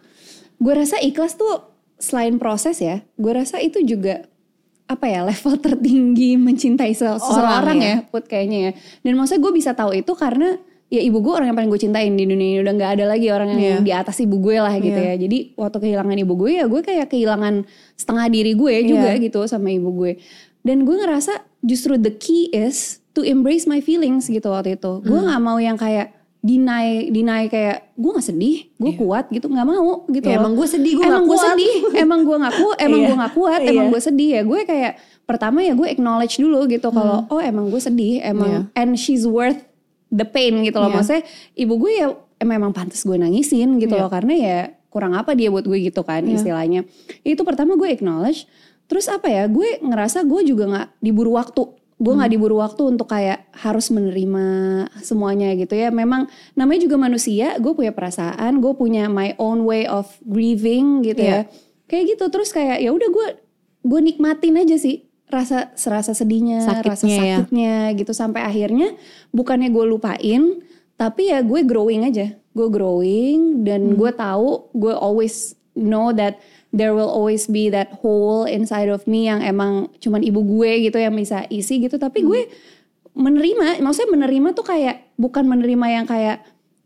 gue rasa ikhlas tuh selain proses ya, gue rasa itu juga apa ya, level tertinggi mencintai seseorang ya, ya Put kayaknya ya. Dan maksudnya gue bisa tahu itu karena ya ibu gue orang yang paling gue cintain di dunia ini. Udah gak ada lagi orang yang yeah. di atas ibu gue lah gitu yeah. ya. Jadi waktu kehilangan ibu gue ya gue kayak kehilangan setengah diri gue juga yeah. gitu sama ibu gue. Dan gue ngerasa justru the key is to embrace my feelings gitu waktu itu. Mm. Gue gak mau yang kayak deny, deny kayak gue gak sedih, gue yeah. kuat gitu. Gak mau gitu ya, loh. Emang gue sedih, gue emang gak gue kuat. sedih, emang gue gak kuat, emang gue gak kuat, emang yeah. gue sedih ya. Gue kayak pertama ya gue acknowledge dulu gitu. Kalau mm. oh emang gue sedih, emang yeah. and she's worth the pain gitu loh. Yeah. Maksudnya ibu gue ya memang pantas gue nangisin gitu yeah. loh. Karena ya kurang apa dia buat gue gitu kan yeah. istilahnya. Itu pertama gue acknowledge. Terus apa ya, gue ngerasa gue juga gak diburu waktu. Gue nggak hmm. diburu waktu untuk kayak harus menerima semuanya gitu ya. Memang namanya juga manusia, gue punya perasaan, gue punya my own way of grieving gitu yeah. ya. Kayak gitu, terus kayak ya udah gue gue nikmatin aja sih rasa serasa sedihnya, sakitnya, rasa sakitnya ya. Gitu sampai akhirnya bukannya gue lupain, tapi ya gue growing aja, gue growing dan hmm. gue tahu, gue always know that there will always be that hole inside of me yang emang cuman ibu gue gitu yang bisa isi gitu. Tapi hmm. gue menerima, maksudnya menerima tuh kayak bukan menerima yang kayak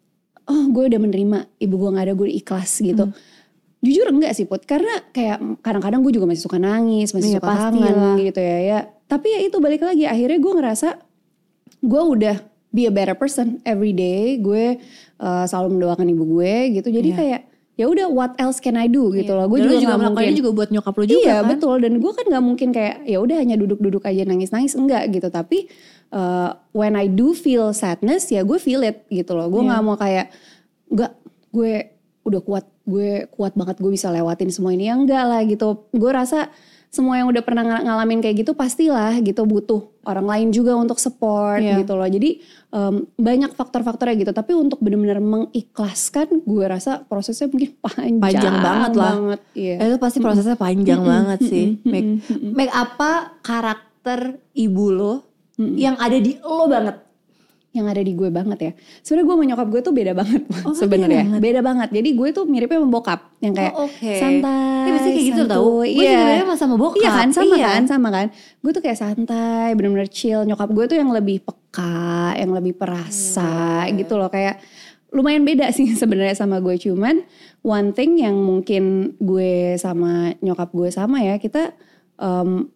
oh gue udah menerima ibu gue gak ada, gue ikhlas gitu. Hmm. Jujur enggak sih Put, karena kayak kadang-kadang gue juga masih suka nangis, masih ya, suka kangen gitu ya, ya. Tapi ya itu balik lagi, akhirnya gue ngerasa gue udah be a better person every day. Gue uh, selalu mendoakan ibu gue gitu, jadi yeah. kayak ya udah what else can I do gitu yeah. loh. Gue juga, juga melakukannya juga buat nyokap lo juga iya, kan. Iya betul, dan gue kan nggak mungkin kayak ya udah hanya duduk-duduk aja nangis-nangis, enggak gitu. Tapi uh, when I do feel sadness ya gue feel it gitu loh. Gue nggak yeah. mau kayak enggak gue udah kuat, gue kuat banget gue bisa lewatin semua ini, ya enggak lah gitu. Gue rasa semua yang udah pernah ng- ngalamin kayak gitu pastilah gitu butuh orang lain juga untuk support yeah. gitu loh. Jadi um, banyak faktor-faktornya gitu. Tapi untuk benar-benar mengikhlaskan, gue rasa prosesnya mungkin panjang, panjang banget lah. Banget, iya. Itu pasti prosesnya panjang mm-hmm. banget sih. Make, make apa karakter ibu lo mm-hmm. yang ada di lo banget? Yang ada di gue banget ya. Sebenarnya gue sama nyokap gue tuh beda banget oh, sebenarnya. Beda banget. Jadi gue tuh miripnya sama bokap yang kayak oh, okay. santai. Ya biasanya kayak gitu tau. Gue iya. juga miripnya sama bokap. Iya kan, sama iya. kan, sama kan. Gue tuh kayak santai, benar-benar chill. Nyokap gue tuh yang lebih peka, yang lebih perasa hmm. gitu loh. Kayak lumayan beda sih sebenarnya sama gue. Cuman one thing yang mungkin gue sama nyokap gue sama ya, kita um,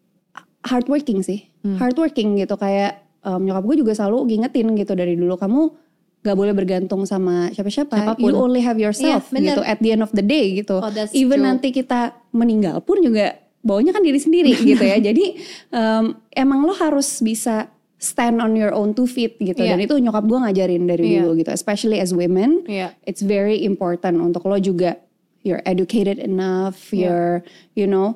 hardworking sih. Hmm. Hardworking gitu kayak Um, nyokap gue juga selalu ngingetin gitu dari dulu, kamu gak boleh bergantung sama siapa-siapa. Siapapun. You only have yourself yeah, gitu at the end of the day gitu. Oh, even true. Nanti kita meninggal pun juga bawanya kan diri sendiri gitu ya. Jadi um, emang lo harus bisa stand on your own two feet gitu. Yeah. Dan itu nyokap gue ngajarin dari yeah. dulu gitu. Especially as women, yeah. it's very important untuk lo juga you're educated enough, yeah. you're you know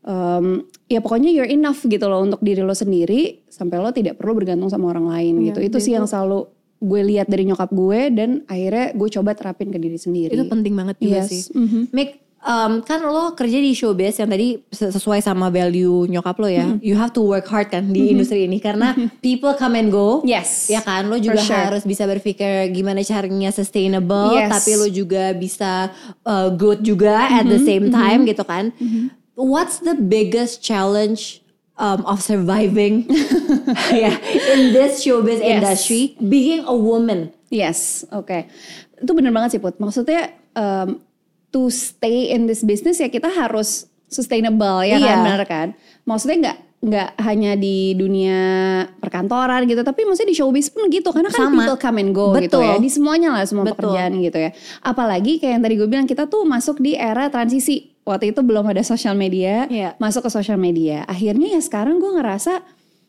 Um, ya pokoknya you're enough gitu loh untuk diri lo sendiri sampai lo tidak perlu bergantung sama orang lain ya, gitu. Itu sih yang selalu gue lihat dari nyokap gue dan akhirnya gue coba terapin ke diri sendiri. Itu penting banget juga yes. sih. Mm-hmm. Make um, kan lo kerja di showbiz yang tadi sesuai sama value nyokap lo ya. Mm-hmm. You have to work hard kan di mm-hmm. industri ini karena people come and go. Yes. Ya kan, lo juga sure. harus bisa berpikir gimana caranya sustainable, yes. tapi lo juga bisa uh, good juga mm-hmm. at the same time mm-hmm. gitu kan. Mm-hmm. What's the biggest challenge um, of surviving yeah, in this showbiz yes. industry, being a woman? Yes, oke. Okay. Itu bener banget sih Put. Maksudnya um, to stay in this business ya kita harus sustainable ya iya. kan, bener kan? Maksudnya nggak nggak hanya di dunia perkantoran gitu, tapi maksudnya di showbiz pun gitu, karena kan sama. People come and go Betul. gitu ya, di semuanya lah, semua Betul. pekerjaan gitu ya. Apalagi kayak yang tadi gue bilang, kita tuh masuk di era transisi. Waktu itu belum ada sosial media, yeah. masuk ke sosial media. Akhirnya ya sekarang gue ngerasa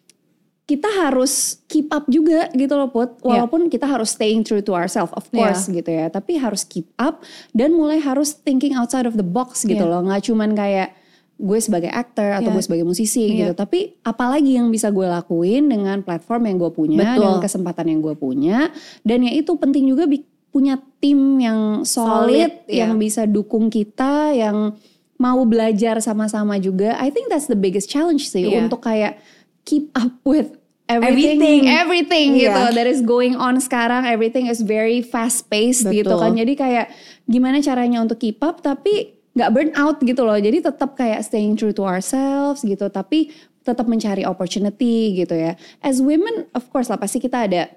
kita harus keep up juga gitu loh Put. Walaupun yeah. kita harus staying true to ourselves, of course yeah. gitu ya. Tapi harus keep up dan mulai harus thinking outside of the box gitu yeah. loh. Gak cuman kayak gue sebagai aktor atau yeah. gue sebagai musisi yeah. gitu. Tapi apalagi yang bisa gue lakuin dengan platform yang gue punya, Betul. dan kesempatan yang gue punya. Dan ya itu penting juga punya tim yang solid, solid yang yeah. bisa dukung kita, yang mau belajar sama-sama juga. I think that's the biggest challenge sih yeah. untuk kayak keep up with everything, everything, everything yeah. gitu that is going on sekarang. Everything is very fast paced gitu kan. Jadi kayak gimana caranya untuk keep up tapi nggak burn out gitu loh. Jadi tetap kayak staying true to ourselves gitu, tapi tetap mencari opportunity gitu ya. As women, of course lah pasti kita ada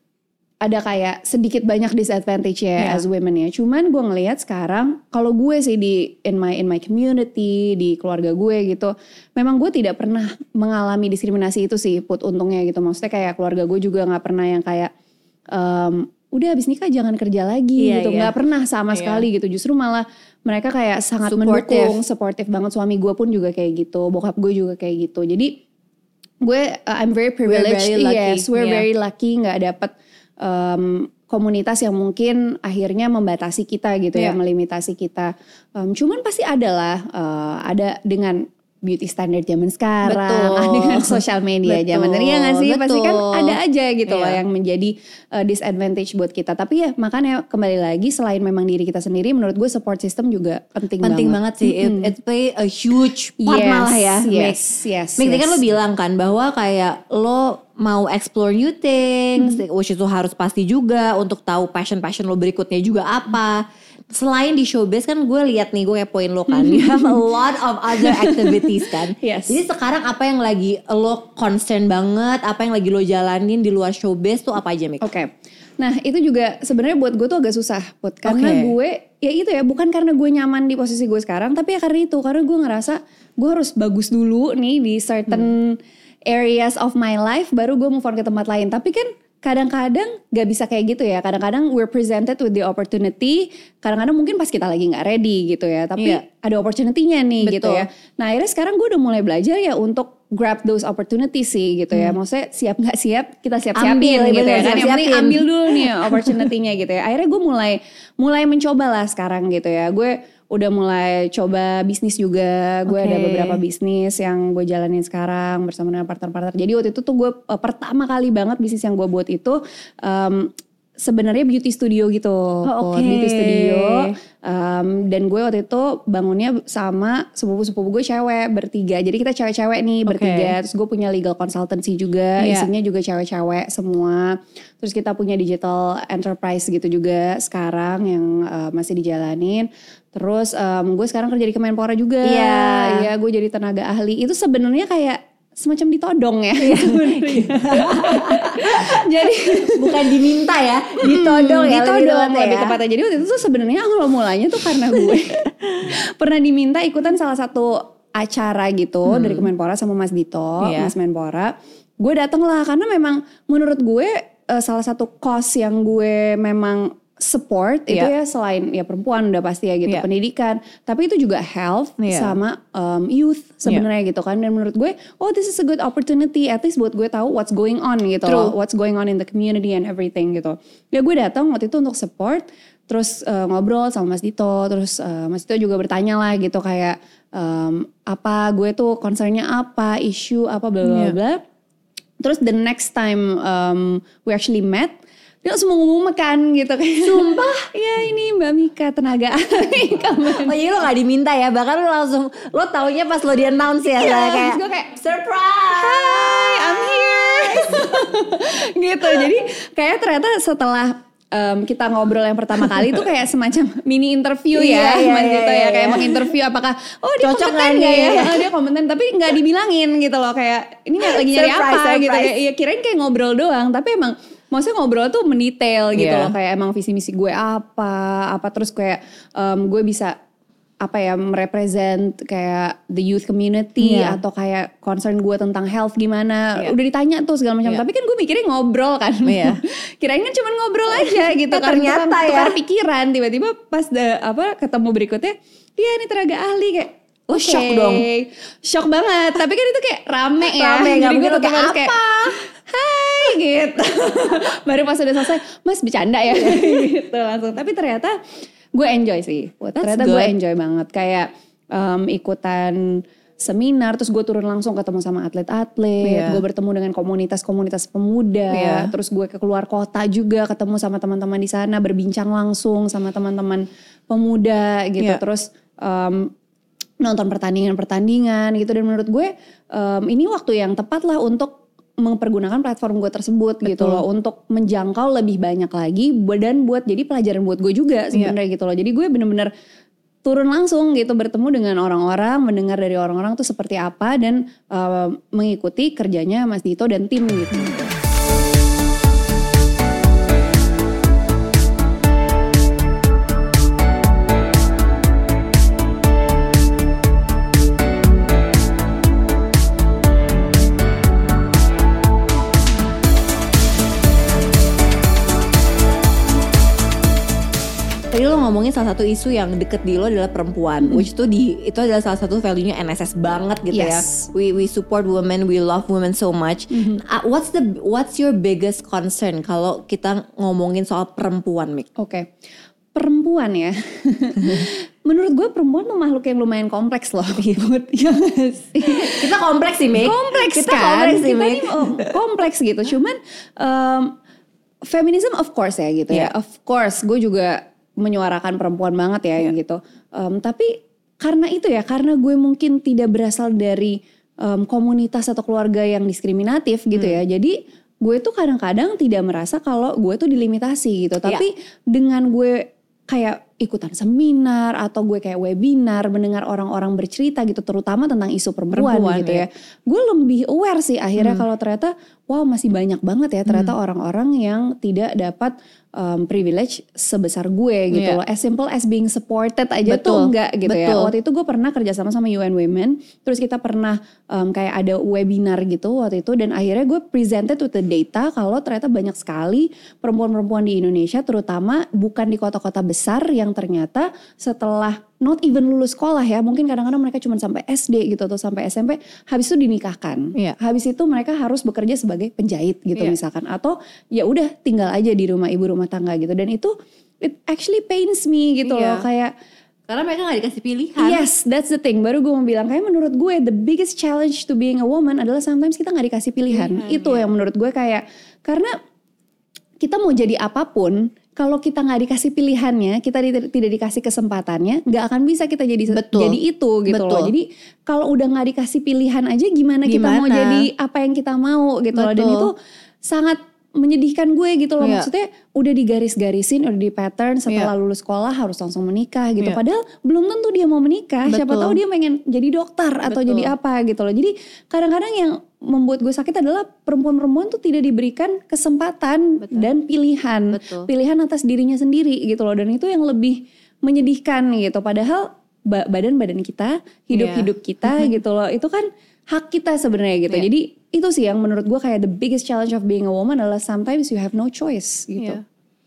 ada kayak sedikit banyak disadvantage ya yeah. as women ya. Cuman gue ngelihat sekarang kalau gue sih di in my in my community, di keluarga gue gitu, memang gue tidak pernah mengalami diskriminasi itu sih Put, untungnya gitu. Maksudnya kayak keluarga gue juga nggak pernah yang kayak um, udah abis nikah jangan kerja lagi yeah, gitu, nggak yeah. pernah sama yeah. sekali gitu. Justru malah mereka kayak sangat supportive. mendukung, supportive banget. Suami gue pun juga kayak gitu, bokap gue juga kayak gitu. Jadi gue uh, I'm very privileged, we're very yes, we're yeah. very lucky nggak dapet Um, komunitas yang mungkin akhirnya membatasi kita gitu yeah. ya, melimitasi kita. Um, cuman pasti ada lah, uh, ada dengan beauty standard zaman sekarang, Betul. dengan sosial media Betul. zaman iya nggak sih? Betul. Pasti kan ada aja gitu Iya. loh yang menjadi uh, disadvantage buat kita. Tapi ya makanya kembali lagi selain memang diri kita sendiri, menurut gue support system juga penting, Penting banget. banget sih. It, it play a huge part Yes, malah ya. yes, yes, Mik, tadi kan yes. lo bilang kan bahwa kayak lo mau explore new things, Hmm. which itu harus pasti juga untuk tahu passion-passion lo berikutnya juga apa. Selain di showbiz kan gue lihat nih, gue kepoin lo kan, you have a lot of other activities kan. Yes. Jadi sekarang apa yang lagi lo concern banget, apa yang lagi lo jalanin di luar showbiz tuh apa aja Mik? Oke, nah itu juga sebenarnya buat gue tuh agak susah, Put. Karena Oke. gue, ya itu ya, bukan karena gue nyaman di posisi gue sekarang, tapi ya karena itu, karena gue ngerasa gue harus bagus dulu nih di certain areas of my life, baru gue move on ke tempat lain. Tapi kan kadang-kadang gak bisa kayak gitu ya. Kadang-kadang we're presented with the opportunity. Kadang-kadang mungkin pas kita lagi gak ready gitu ya. Tapi Iya. ada opportunity-nya nih gitu Betul. ya. Nah akhirnya sekarang gue udah mulai belajar ya untuk grab those opportunities sih gitu ya. Maksudnya siap gak siap, kita siap-siapin Ambil, gitu bener, ya kan. Yang penting siap-siapin. ambil dulu nih opportunity-nya gitu ya. Akhirnya gue mulai mulai mencoba lah sekarang gitu ya. Gue udah mulai coba bisnis juga. Gue Oke. ada beberapa bisnis yang gue jalanin sekarang bersama dengan partner-partner. Jadi waktu itu tuh gue uh, pertama kali banget bisnis yang gue buat itu um, sebenarnya beauty studio gitu. Oh, oke. Beauty studio. Um, dan gue waktu itu bangunnya sama sepupu-sepupu gue cewek bertiga. Jadi kita cewek-cewek nih Oke. bertiga. Terus gue punya legal consultancy juga. Iya. Isinya juga cewek-cewek semua. Terus kita punya digital enterprise gitu juga sekarang yang uh, masih dijalanin. Terus um, gue sekarang kerja di Kemenpora juga. Iya. Iya, gue jadi tenaga ahli. Itu sebenarnya kayak semacam ditodong ya. Iya. sebenarnya. Jadi Bukan diminta ya, ditodong ya. ditodong tepatnya lebih ya. tepatnya. Jadi waktu itu tuh sebenarnya awal mulanya tuh karena gue pernah diminta ikutan salah satu acara gitu dari Kemenpora sama Mas Dito, Iya. Mas Menpora. Gue dateng lah karena memang menurut gue uh, salah satu cause yang gue memang support itu Iya. ya selain ya perempuan udah pasti ya gitu, Iya. pendidikan, tapi itu juga health Iya. sama um, youth sebenarnya gitu kan. Dan menurut gue oh this is a good opportunity at least buat gue tahu what's going on gitu True. loh, what's going on in the community and everything gitu. Ya gue datang waktu itu untuk support, terus uh, ngobrol sama Mas Dito, terus uh, Mas Dito juga bertanya lah gitu kayak um, apa gue tuh concernnya apa, issue apa bla bla Iya. bla. Terus the next time um, we actually met, dia langsung mengumumkan gitu kayak sumpah ya ini Mbak Mika tenaga ahli Oh jadi lo gak diminta ya, bahkan lo langsung, lo taunya pas lo di announce ya. Iya, kayak, terus gue kayak surprise. hi I'm here gitu. Jadi kayak ternyata setelah um, kita ngobrol yang pertama kali itu kayak semacam mini interview ya Iya, iya, Mas iya, Dito iya, ya kayak iya. menginterview apakah oh dia Cocok kompeten nggak nggak ya nih? Oh, dia kompeten tapi nggak dibilangin gitu loh kayak ini nggak lagi nyari Surprise, apa gitu surprise. kayak ya kirain kayak ngobrol doang tapi emang maksudnya ngobrol tuh mendetail gitu Iya. loh kayak emang visi misi gue apa apa terus kayak um, gue bisa apa ya merepresent kayak the youth community Iya. atau kayak concern gue tentang health gimana Iya. udah ditanya tuh segala macam Iya. tapi kan gue mikirnya ngobrol kan Iya. kirain kan cuma ngobrol aja gitu Eh, kan ternyata tukar, ya. tukar pikiran tiba-tiba pas the, apa ketemu berikutnya iya ini tenaga ahli kayak Lo oke. shock dong. Shock banget tapi kan itu kayak rame ya Rame, nggak jadi gue mungkin lo tetap kayak, harus kayak hai gitu baru pas udah selesai mas bercanda ya gitu langsung tapi ternyata gue enjoy sih That's ternyata gue good. enjoy banget kayak um, ikutan seminar terus gue turun langsung ketemu sama atlet-atlet Iya. gue bertemu dengan komunitas-komunitas pemuda Iya. terus gue ke keluar kota juga ketemu sama teman-teman di sana berbincang langsung sama teman-teman pemuda gitu Iya. terus um, nonton pertandingan-pertandingan gitu dan menurut gue um, ini waktu yang tepat lah untuk mempergunakan platform gue tersebut gitu Betul. loh untuk menjangkau lebih banyak lagi dan buat jadi pelajaran buat gue juga sebenarnya gitu loh jadi gue bener-bener turun langsung gitu bertemu dengan orang-orang mendengar dari orang-orang tuh seperti apa dan uh, mengikuti kerjanya Mas Dito dan tim gitu. Tadi lo ngomongin salah satu isu yang deket di lo adalah perempuan, which itu di itu adalah salah satu value-nya N S S banget gitu Yes. ya. We we support women, we love women so much. Uh, what's the what's your biggest concern kalau kita ngomongin soal perempuan, Mik? Oke, perempuan ya. menurut gue perempuan tuh makhluk yang lumayan kompleks loh. Iya sih. Kita kompleks sih, Meg. Kompleks kita kan. Kompleks sih, kita Meg. nih oh, kompleks gitu. Cuman um, feminism of course ya gitu Yeah. ya. Of course gue juga menyuarakan perempuan banget ya Yeah. gitu. Um, tapi karena itu ya, karena gue mungkin tidak berasal dari um, komunitas atau keluarga yang diskriminatif gitu Hmm. ya. Jadi gue tuh kadang-kadang tidak merasa kalau gue tuh dilimitasi gitu. Tapi dengan gue kayak ikutan seminar atau gue kayak webinar mendengar orang-orang bercerita gitu, terutama tentang isu perempuan, Perempuan, gitu ya. ya. Gue lebih aware sih akhirnya Hmm. kalau ternyata wow masih banyak banget ya ternyata orang-orang yang tidak dapat um, privilege sebesar gue gitu Iya. loh. As simple as being supported aja Betul. tuh enggak gitu ya. Betul. Waktu itu gue pernah kerjasama sama U N Women, terus kita pernah um, kayak ada webinar gitu waktu itu, dan akhirnya gue presented with the data kalau ternyata banyak sekali perempuan-perempuan di Indonesia, terutama bukan di kota-kota besar, yang ternyata setelah not even lulus sekolah ya, mungkin kadang-kadang mereka cuma sampai S D gitu atau sampai S M P, habis itu dinikahkan. Iya. Habis itu mereka harus bekerja sebagai penjahit gitu Iya. misalkan, atau ya udah tinggal aja di rumah ibu rumah tangga gitu, dan itu it actually pains me gitu Iya. loh, kayak Karena mereka gak dikasih pilihan. yes, that's the thing. Baru gue mau bilang, kayak menurut gue the biggest challenge to being a woman adalah sometimes kita gak dikasih pilihan. Pilihan, Itu ya. yang menurut gue kayak, karena kita mau jadi apapun, kalau kita gak dikasih pilihannya, kita di- tidak dikasih kesempatannya, gak akan bisa kita jadi Betul. jadi itu gitu Betul. loh. Jadi kalau udah gak dikasih pilihan aja, gimana, kita mau Gimana? jadi apa yang kita mau gitu loh. Dan Betul. itu sangat menyedihkan gue gitu loh. Iya. Maksudnya udah digaris-garisin, udah di pattern setelah Iya. lulus sekolah harus langsung menikah gitu. Iya. Padahal belum tentu dia mau menikah. Siapa Betul. tahu dia pengen jadi dokter atau Betul. jadi apa gitu loh. Jadi kadang-kadang yang membuat gue sakit adalah perempuan-perempuan tuh tidak diberikan kesempatan Betul. dan pilihan. Betul. Pilihan atas dirinya sendiri gitu loh. Dan itu yang lebih menyedihkan gitu. Padahal ba- badan-badan kita, hidup-hidup kita gitu loh. Itu kan hak kita sebenarnya gitu. Iya. Jadi itu sih yang menurut gue kayak the biggest challenge of being a woman adalah sometimes you have no choice gitu. Iya.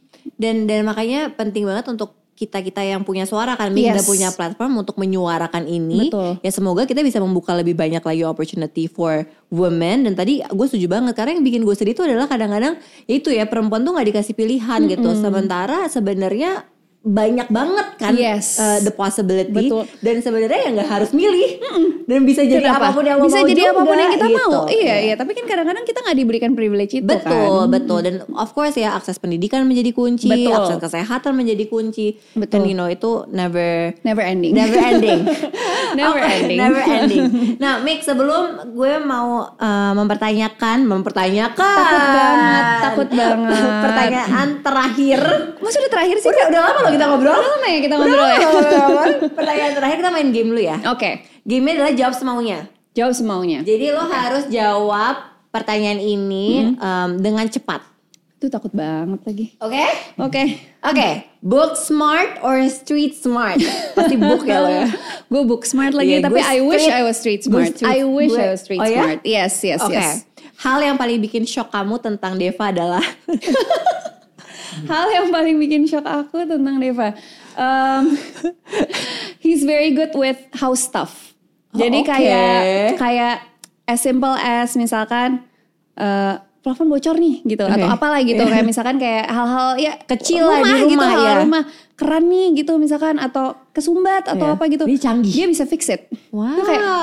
Dan dan makanya penting banget untuk kita-kita yang punya suara kan, Mi, kita Yes. punya platform untuk menyuarakan ini. Betul. Ya semoga kita bisa membuka lebih banyak lagi opportunity for women. Dan tadi gue setuju banget, karena yang bikin gue sedih itu adalah kadang-kadang ya itu ya, perempuan tuh gak dikasih pilihan gitu. Sementara sebenarnya banyak banget kan Yes. uh, the possibility. Betul. Dan sebenarnya ya gak harus milih. Dan bisa jadi Kenapa? apapun yang lo bisa mau jadi juga, apapun yang kita gitu. mau. Iya, iya. Tapi kan kadang-kadang kita nggak diberikan privilege itu Betul, kan. betul. Dan of course ya, akses pendidikan menjadi kunci, Betul. akses kesehatan menjadi kunci. Betul. Dan you know itu never Never ending. never ending. Never Oke, ending. Never ending. Nah, Mik, sebelum gue mau uh, mempertanyakan, mempertanyakan. Takut banget, takut banget. Pertanyaan terakhir. Masa udah terakhir sih? Udah, udah lama loh kita ngobrol. Udah lama ya kita Udah ngobrol ya? lama, udah lama. Pertanyaan terakhir, kita main game dulu ya. Oke, Game-nya adalah jawab semaunya. jawab semaunya. Jadi lo harus jawab pertanyaan ini um, dengan cepat. Itu takut banget lagi. Oke? Oke. Oke, book smart or street smart? Pasti book ya lo ya. Gue book smart lagi, Iya, tapi gue I wish street- I was street gue smart. street- I wish gue- I was street Oh ya? smart. Yes, yes, Oke. yes. Hal yang paling bikin shock kamu tentang Deva adalah Hal yang paling bikin shock aku tentang Deva, um, he's very good with house stuff. Jadi Oh, oke. kayak kayak as simple as misalkan uh, plafon bocor nih gitu, Oke. atau apalah gitu, kayak misalkan kayak hal-hal ya Kecil lah di gitu, rumah, hal ya. rumah, keran nih gitu misalkan, atau kesumbat atau Iya. apa gitu. Dia canggih. Dia bisa fix it. wow. Itu kayak,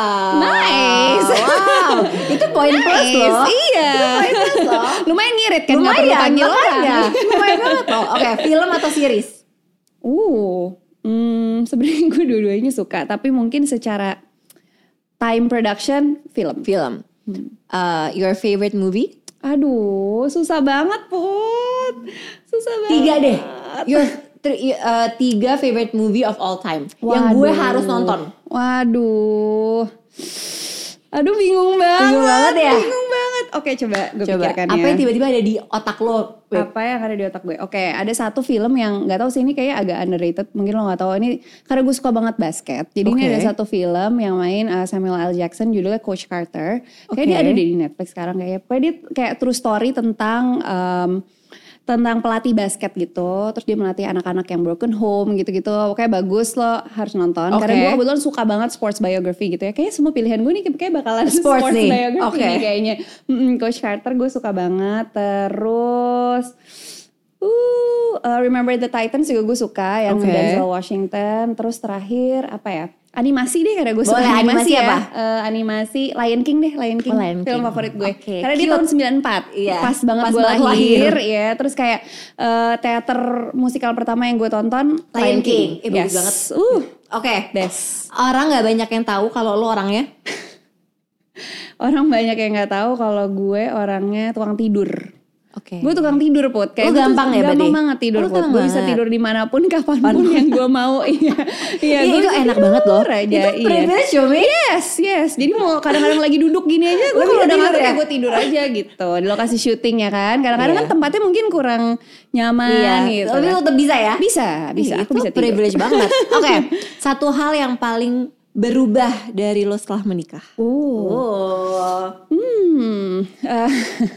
nice. Wow. Itu poin plus Nice, loh. iya. Poin plus loh. Lumayan ngirit kan, nggak perlu Lumayan, panggil makanya. orang. Lumayan banget loh. Oke, film atau series? Uh, hmm, sebenarnya gue dua-duanya suka, tapi mungkin secara time production film. Film. Uh, your favorite movie? Aduh, susah banget Put, susah banget. Tiga deh. Your tri- uh, tiga favorite movie of all time. Yang gue Waduh. harus nonton. Waduh, aduh bingung banget. Bingung banget ya? Bingung banget. Oke, coba gue Coba. pikirkan Apa ya. yang tiba-tiba ada di otak lo? Web? Apa yang ada di otak gue? Oke, ada satu film yang nggak tahu sih, ini kayak agak underrated. Mungkin lo nggak tahu ini, karena gue suka banget basket. Jadi ini Oke. ada satu film yang main uh, Samuel L. Jackson, judulnya Coach Carter. Kayak Oke. dia ada di Netflix sekarang kayaknya. Pokoknya dia kayak true story tentang um, tentang pelatih basket gitu. Terus dia melatih anak-anak yang broken home gitu-gitu. Pokoknya bagus, lo harus nonton. Oke. Karena gue kebetulan suka banget sports biography gitu ya. Kayaknya semua pilihan gue nih kayak bakalan Sports sports, nih. biography Oke. nih kayaknya. Mm-mm, Coach Carter gue suka banget. Terus Uh, uh, Remember the Titans juga gue suka yang Oke. Denzel Washington. Terus terakhir apa ya? Animasi deh karena gue suka Boleh, animasi ya. apa? Uh, animasi Lion King deh, Lion King. Oh, Lion Film King. favorit gue. Oke, Karena dia cute. tahun sembilan puluh empat. Iya, Pas banget pas gue banget lahir, lahir. ya. Terus kayak uh, teater musikal pertama yang gue tonton Lion King. Eh, bagus yes. banget. Uh, Oke. des. Orang nggak banyak yang tahu kalau lo orangnya. Orang banyak yang nggak tahu kalau gue orangnya tukang tidur. Oke. Gue tukang tidur Put. Lu Kayak gue tuh gampang ya gampang berarti? banget tidur Oh, lu Put. gampang Gue bisa banget. tidur dimanapun, kapanpun yang gue mau. Iya, iya. Iya, gue itu bisa enak tidur banget loh. aja, Itu iya. privilege yo, Mi. Yes, yes. Jadi mau kadang-kadang lagi duduk gini aja, gue Lu kalau bisa udah tidur ngantuk ya? ya gue tidur aja gitu. Di lokasi syuting ya kan. Kadang-kadang Iya. kan tempatnya mungkin kurang nyaman Iya. gitu. Tapi kan. lo tetap bisa ya? Bisa, bisa. Ih, Aku itu bisa tidur. privilege banget. Oke. Satu hal yang paling berubah dari lo setelah menikah. Oh. Oh. Hmm, eh,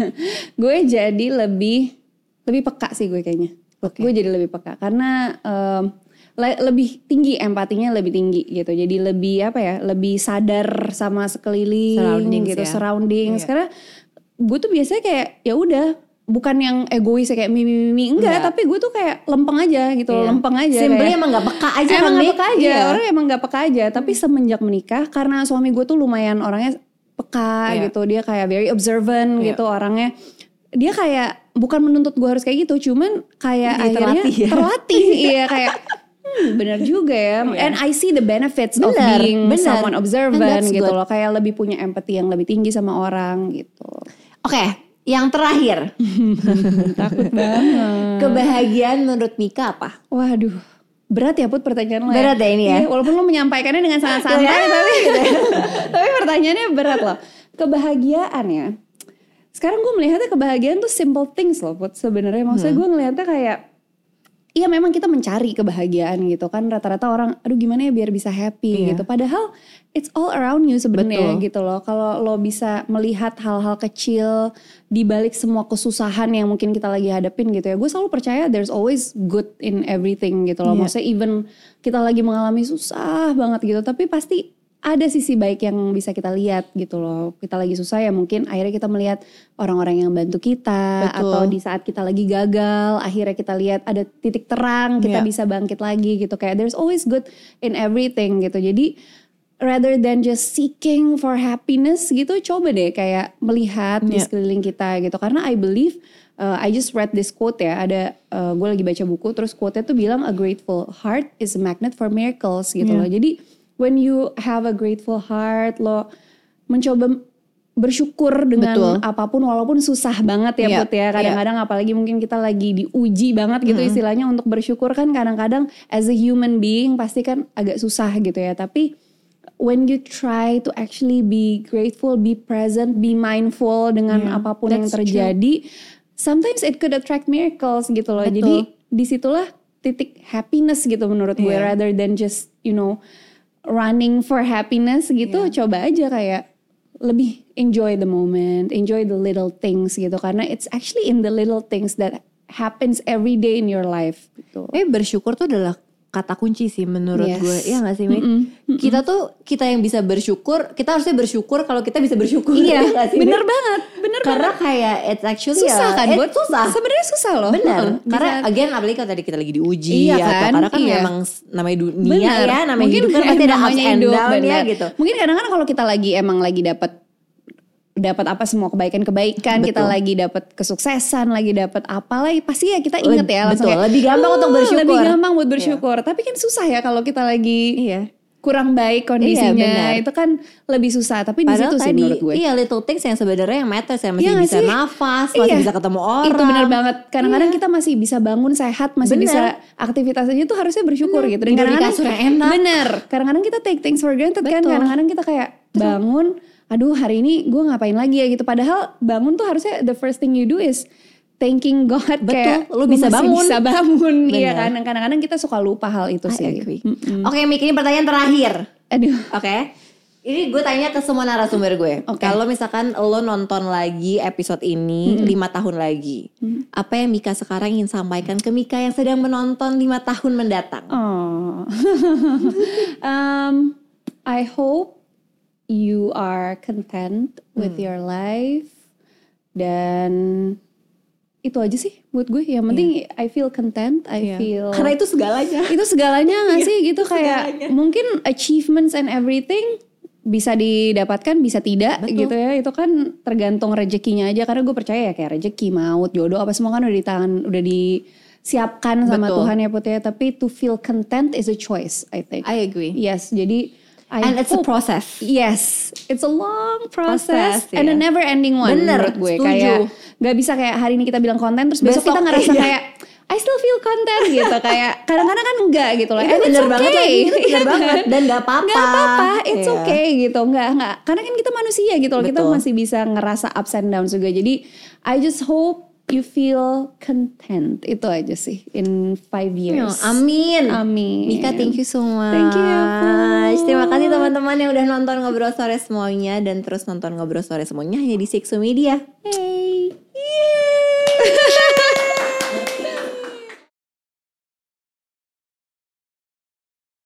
gue jadi lebih lebih peka sih gue kayaknya. Oke. Gue jadi lebih peka karena em, le- lebih tinggi empatinya lebih tinggi gitu. Jadi lebih apa ya? Lebih sadar sama sekeliling Surroundings gitu, ya. surroundings. Iya. Karena gue tuh biasanya kayak ya udah, bukan yang egois kayak mimi mimi enggak, Enggak. tapi gue tuh kayak lempeng aja gitu, Iya. lempeng aja. Simply kayak- emang gak peka aja emang kan, gak Mi? peka aja, Iya. orang emang gak peka aja. Tapi semenjak menikah, karena suami gue tuh lumayan orangnya peka Iya. gitu, dia kayak very observant Iya. gitu orangnya. Dia kayak bukan menuntut gue harus kayak gitu, cuman kayak Dia akhirnya terlatih ya. terlatih, iya kayak hmm, bener juga ya. Iya. And I see the benefits of Bener, being bener. someone And observant that's gitu good. loh, kayak lebih punya empathy yang lebih tinggi sama orang gitu. Oke, yang terakhir. Takut banget. Kebahagiaan menurut Mika apa? Waduh, berat ya Put pertanyaan lo. Berat ya ini ya? Iya, walaupun lo menyampaikannya dengan sangat santai, Iya. tapi tapi pertanyaannya berat loh. Kebahagiaan ya. Sekarang gue melihatnya kebahagiaan tuh simple things loh Put sebenarnya. Maksudnya Hmm. gue ngelihatnya kayak, iya memang kita mencari kebahagiaan gitu kan. Rata-rata orang, aduh gimana ya biar bisa happy Iya. gitu. Padahal it's all around you sebenarnya Betul. gitu loh. Kalau lo bisa melihat hal-hal kecil di balik semua kesusahan yang mungkin kita lagi hadapin gitu ya. Gue selalu percaya there's always good in everything gitu loh. Iya. Maksudnya even kita lagi mengalami susah banget gitu, tapi pasti ada sisi baik yang bisa kita lihat gitu loh. Kita lagi susah ya mungkin akhirnya kita melihat orang-orang yang bantu kita. Betul. Atau di saat kita lagi gagal akhirnya kita lihat ada titik terang, kita Iya. bisa bangkit lagi gitu. Kayak there's always good in everything gitu. Jadi rather than just seeking for happiness gitu, coba deh kayak melihat di Iya. sekeliling kita gitu. Karena I believe, uh, I just read this quote ya, ada uh, gue lagi baca buku, terus quote-nya tuh bilang a grateful heart is a magnet for miracles gitu Iya. loh. Jadi when you have a grateful heart, lo mencoba bersyukur dengan Betul. apapun walaupun susah banget ya Iya, Put ya. Kadang-kadang apalagi mungkin kita lagi diuji banget gitu istilahnya untuk bersyukur kan kadang-kadang as a human being pasti kan agak susah gitu ya. Tapi when you try to actually be grateful, be present, be mindful dengan Yeah, apapun yang that's terjadi, sometimes it could attract miracles gitu loh. Betul. Jadi disitulah titik happiness gitu menurut gue, Yeah. rather than just you know running for happiness gitu. Yeah. Coba aja kayak lebih enjoy the moment, enjoy the little things gitu, karena it's actually in the little things that happens every day in your life gitu. Eh bersyukur tuh adalah kata kunci sih menurut Yes. gue. Iya gak sih Mi? Mm-mm, mm-mm. Kita tuh, kita yang bisa bersyukur, kita harusnya bersyukur kalau kita bisa bersyukur. Iya, nggak sih, Mi? bener banget, bener Karena banget. kayak it's actually Susah ya, kan it's buat susah. Sebenarnya susah loh. Benar, Heeh, karena bisa- again apalagi kalau tadi kita lagi diuji Iya atau kan, karena kan iya. memang s- namanya dunia Benar. ya, namanya Mungkin hidup kan pasti ada ups namanya and hidup, down ya benar. gitu. Mungkin kadang-kadang kalau kita lagi emang lagi dapat dapat apa semua kebaikan-kebaikan, kita Betul. lagi dapat kesuksesan, lagi dapat apa lagi, pasti ya kita inget ya langsung Betul, kayak, lebih gampang "Oh, untuk bersyukur." Lebih gampang buat Iya. bersyukur. Tapi kan susah ya kalau kita lagi Iya. kurang baik Iya, kondisinya, benar. itu kan lebih susah. Tapi di Padahal situ sih tadi, menurut gue. iya little things yang sebenarnya yang matters ya. Masih Iya nggak bisa sih? nafas, masih Iya. bisa ketemu orang. Itu benar banget. Kadang-kadang Iya. kita masih bisa bangun sehat, masih Bener. bisa aktivitas aja tuh harusnya bersyukur Bener. gitu. Tidur di kadang-kadang kasur yang enak. Bener. Kadang-kadang kita take things for granted kan. Betul. Kadang-kadang kita kayak bangun, aduh hari ini gue ngapain lagi ya gitu. Padahal bangun tuh harusnya the first thing you do is thanking God. Betul, Kayak lu bisa masih bangun. bisa bangun. Iya Bener. kan. Kadang-kadang kita suka lupa hal itu I sih. agree. Mm-mm. Oke Mik, ini pertanyaan terakhir. Aduh. Oke. Ini gue tanya ke semua narasumber gue. Oke. Kalau misalkan lo nonton lagi episode ini lima tahun lagi, apa yang Mika sekarang ingin sampaikan ke Mika yang sedang menonton lima tahun mendatang? Oh, um, I hope you are content with your life dan itu aja sih buat gue. Yang penting yeah. I feel content, I yeah. feel karena itu segalanya. Itu segalanya nggak sih gitu kayak segalanya. Mungkin achievements and everything bisa didapatkan bisa tidak. Betul. Gitu ya. Itu kan tergantung rezekinya aja karena gue percaya ya kayak rezeki, maut, jodoh apa semua kan udah di tangan, udah disiapkan sama Betul. Tuhan ya Put ya. Tapi to feel content is a choice, I think. I agree. Yes, jadi I and it's hope, a process. Yes, it's a long process, process yeah. and a never ending one. Bener, menurut gue. setuju. Kayak gak bisa kayak hari ini kita bilang konten terus besok, besok kita ngerasa iya. kayak I still feel content gitu. Kayak kadang-kadang kan enggak gitu loh. Itu bener okay. banget lagi, itu bener banget dan gak apa-apa. Gak apa-apa, it's yeah. okay gitu. Enggak, enggak. Karena kan kita manusia gitu loh. Betul. Kita masih bisa ngerasa ups and downs juga. Jadi I just hope you feel content. Itu aja sih in five years. Oh, amin. Amin. Mika, thank you so much. Thank you. Pun. Terima kasih teman-teman yang udah nonton Ngobrol Sore semuanya dan terus nonton Ngobrol Sore semuanya hanya di Sixo Media. Hey. Yeay.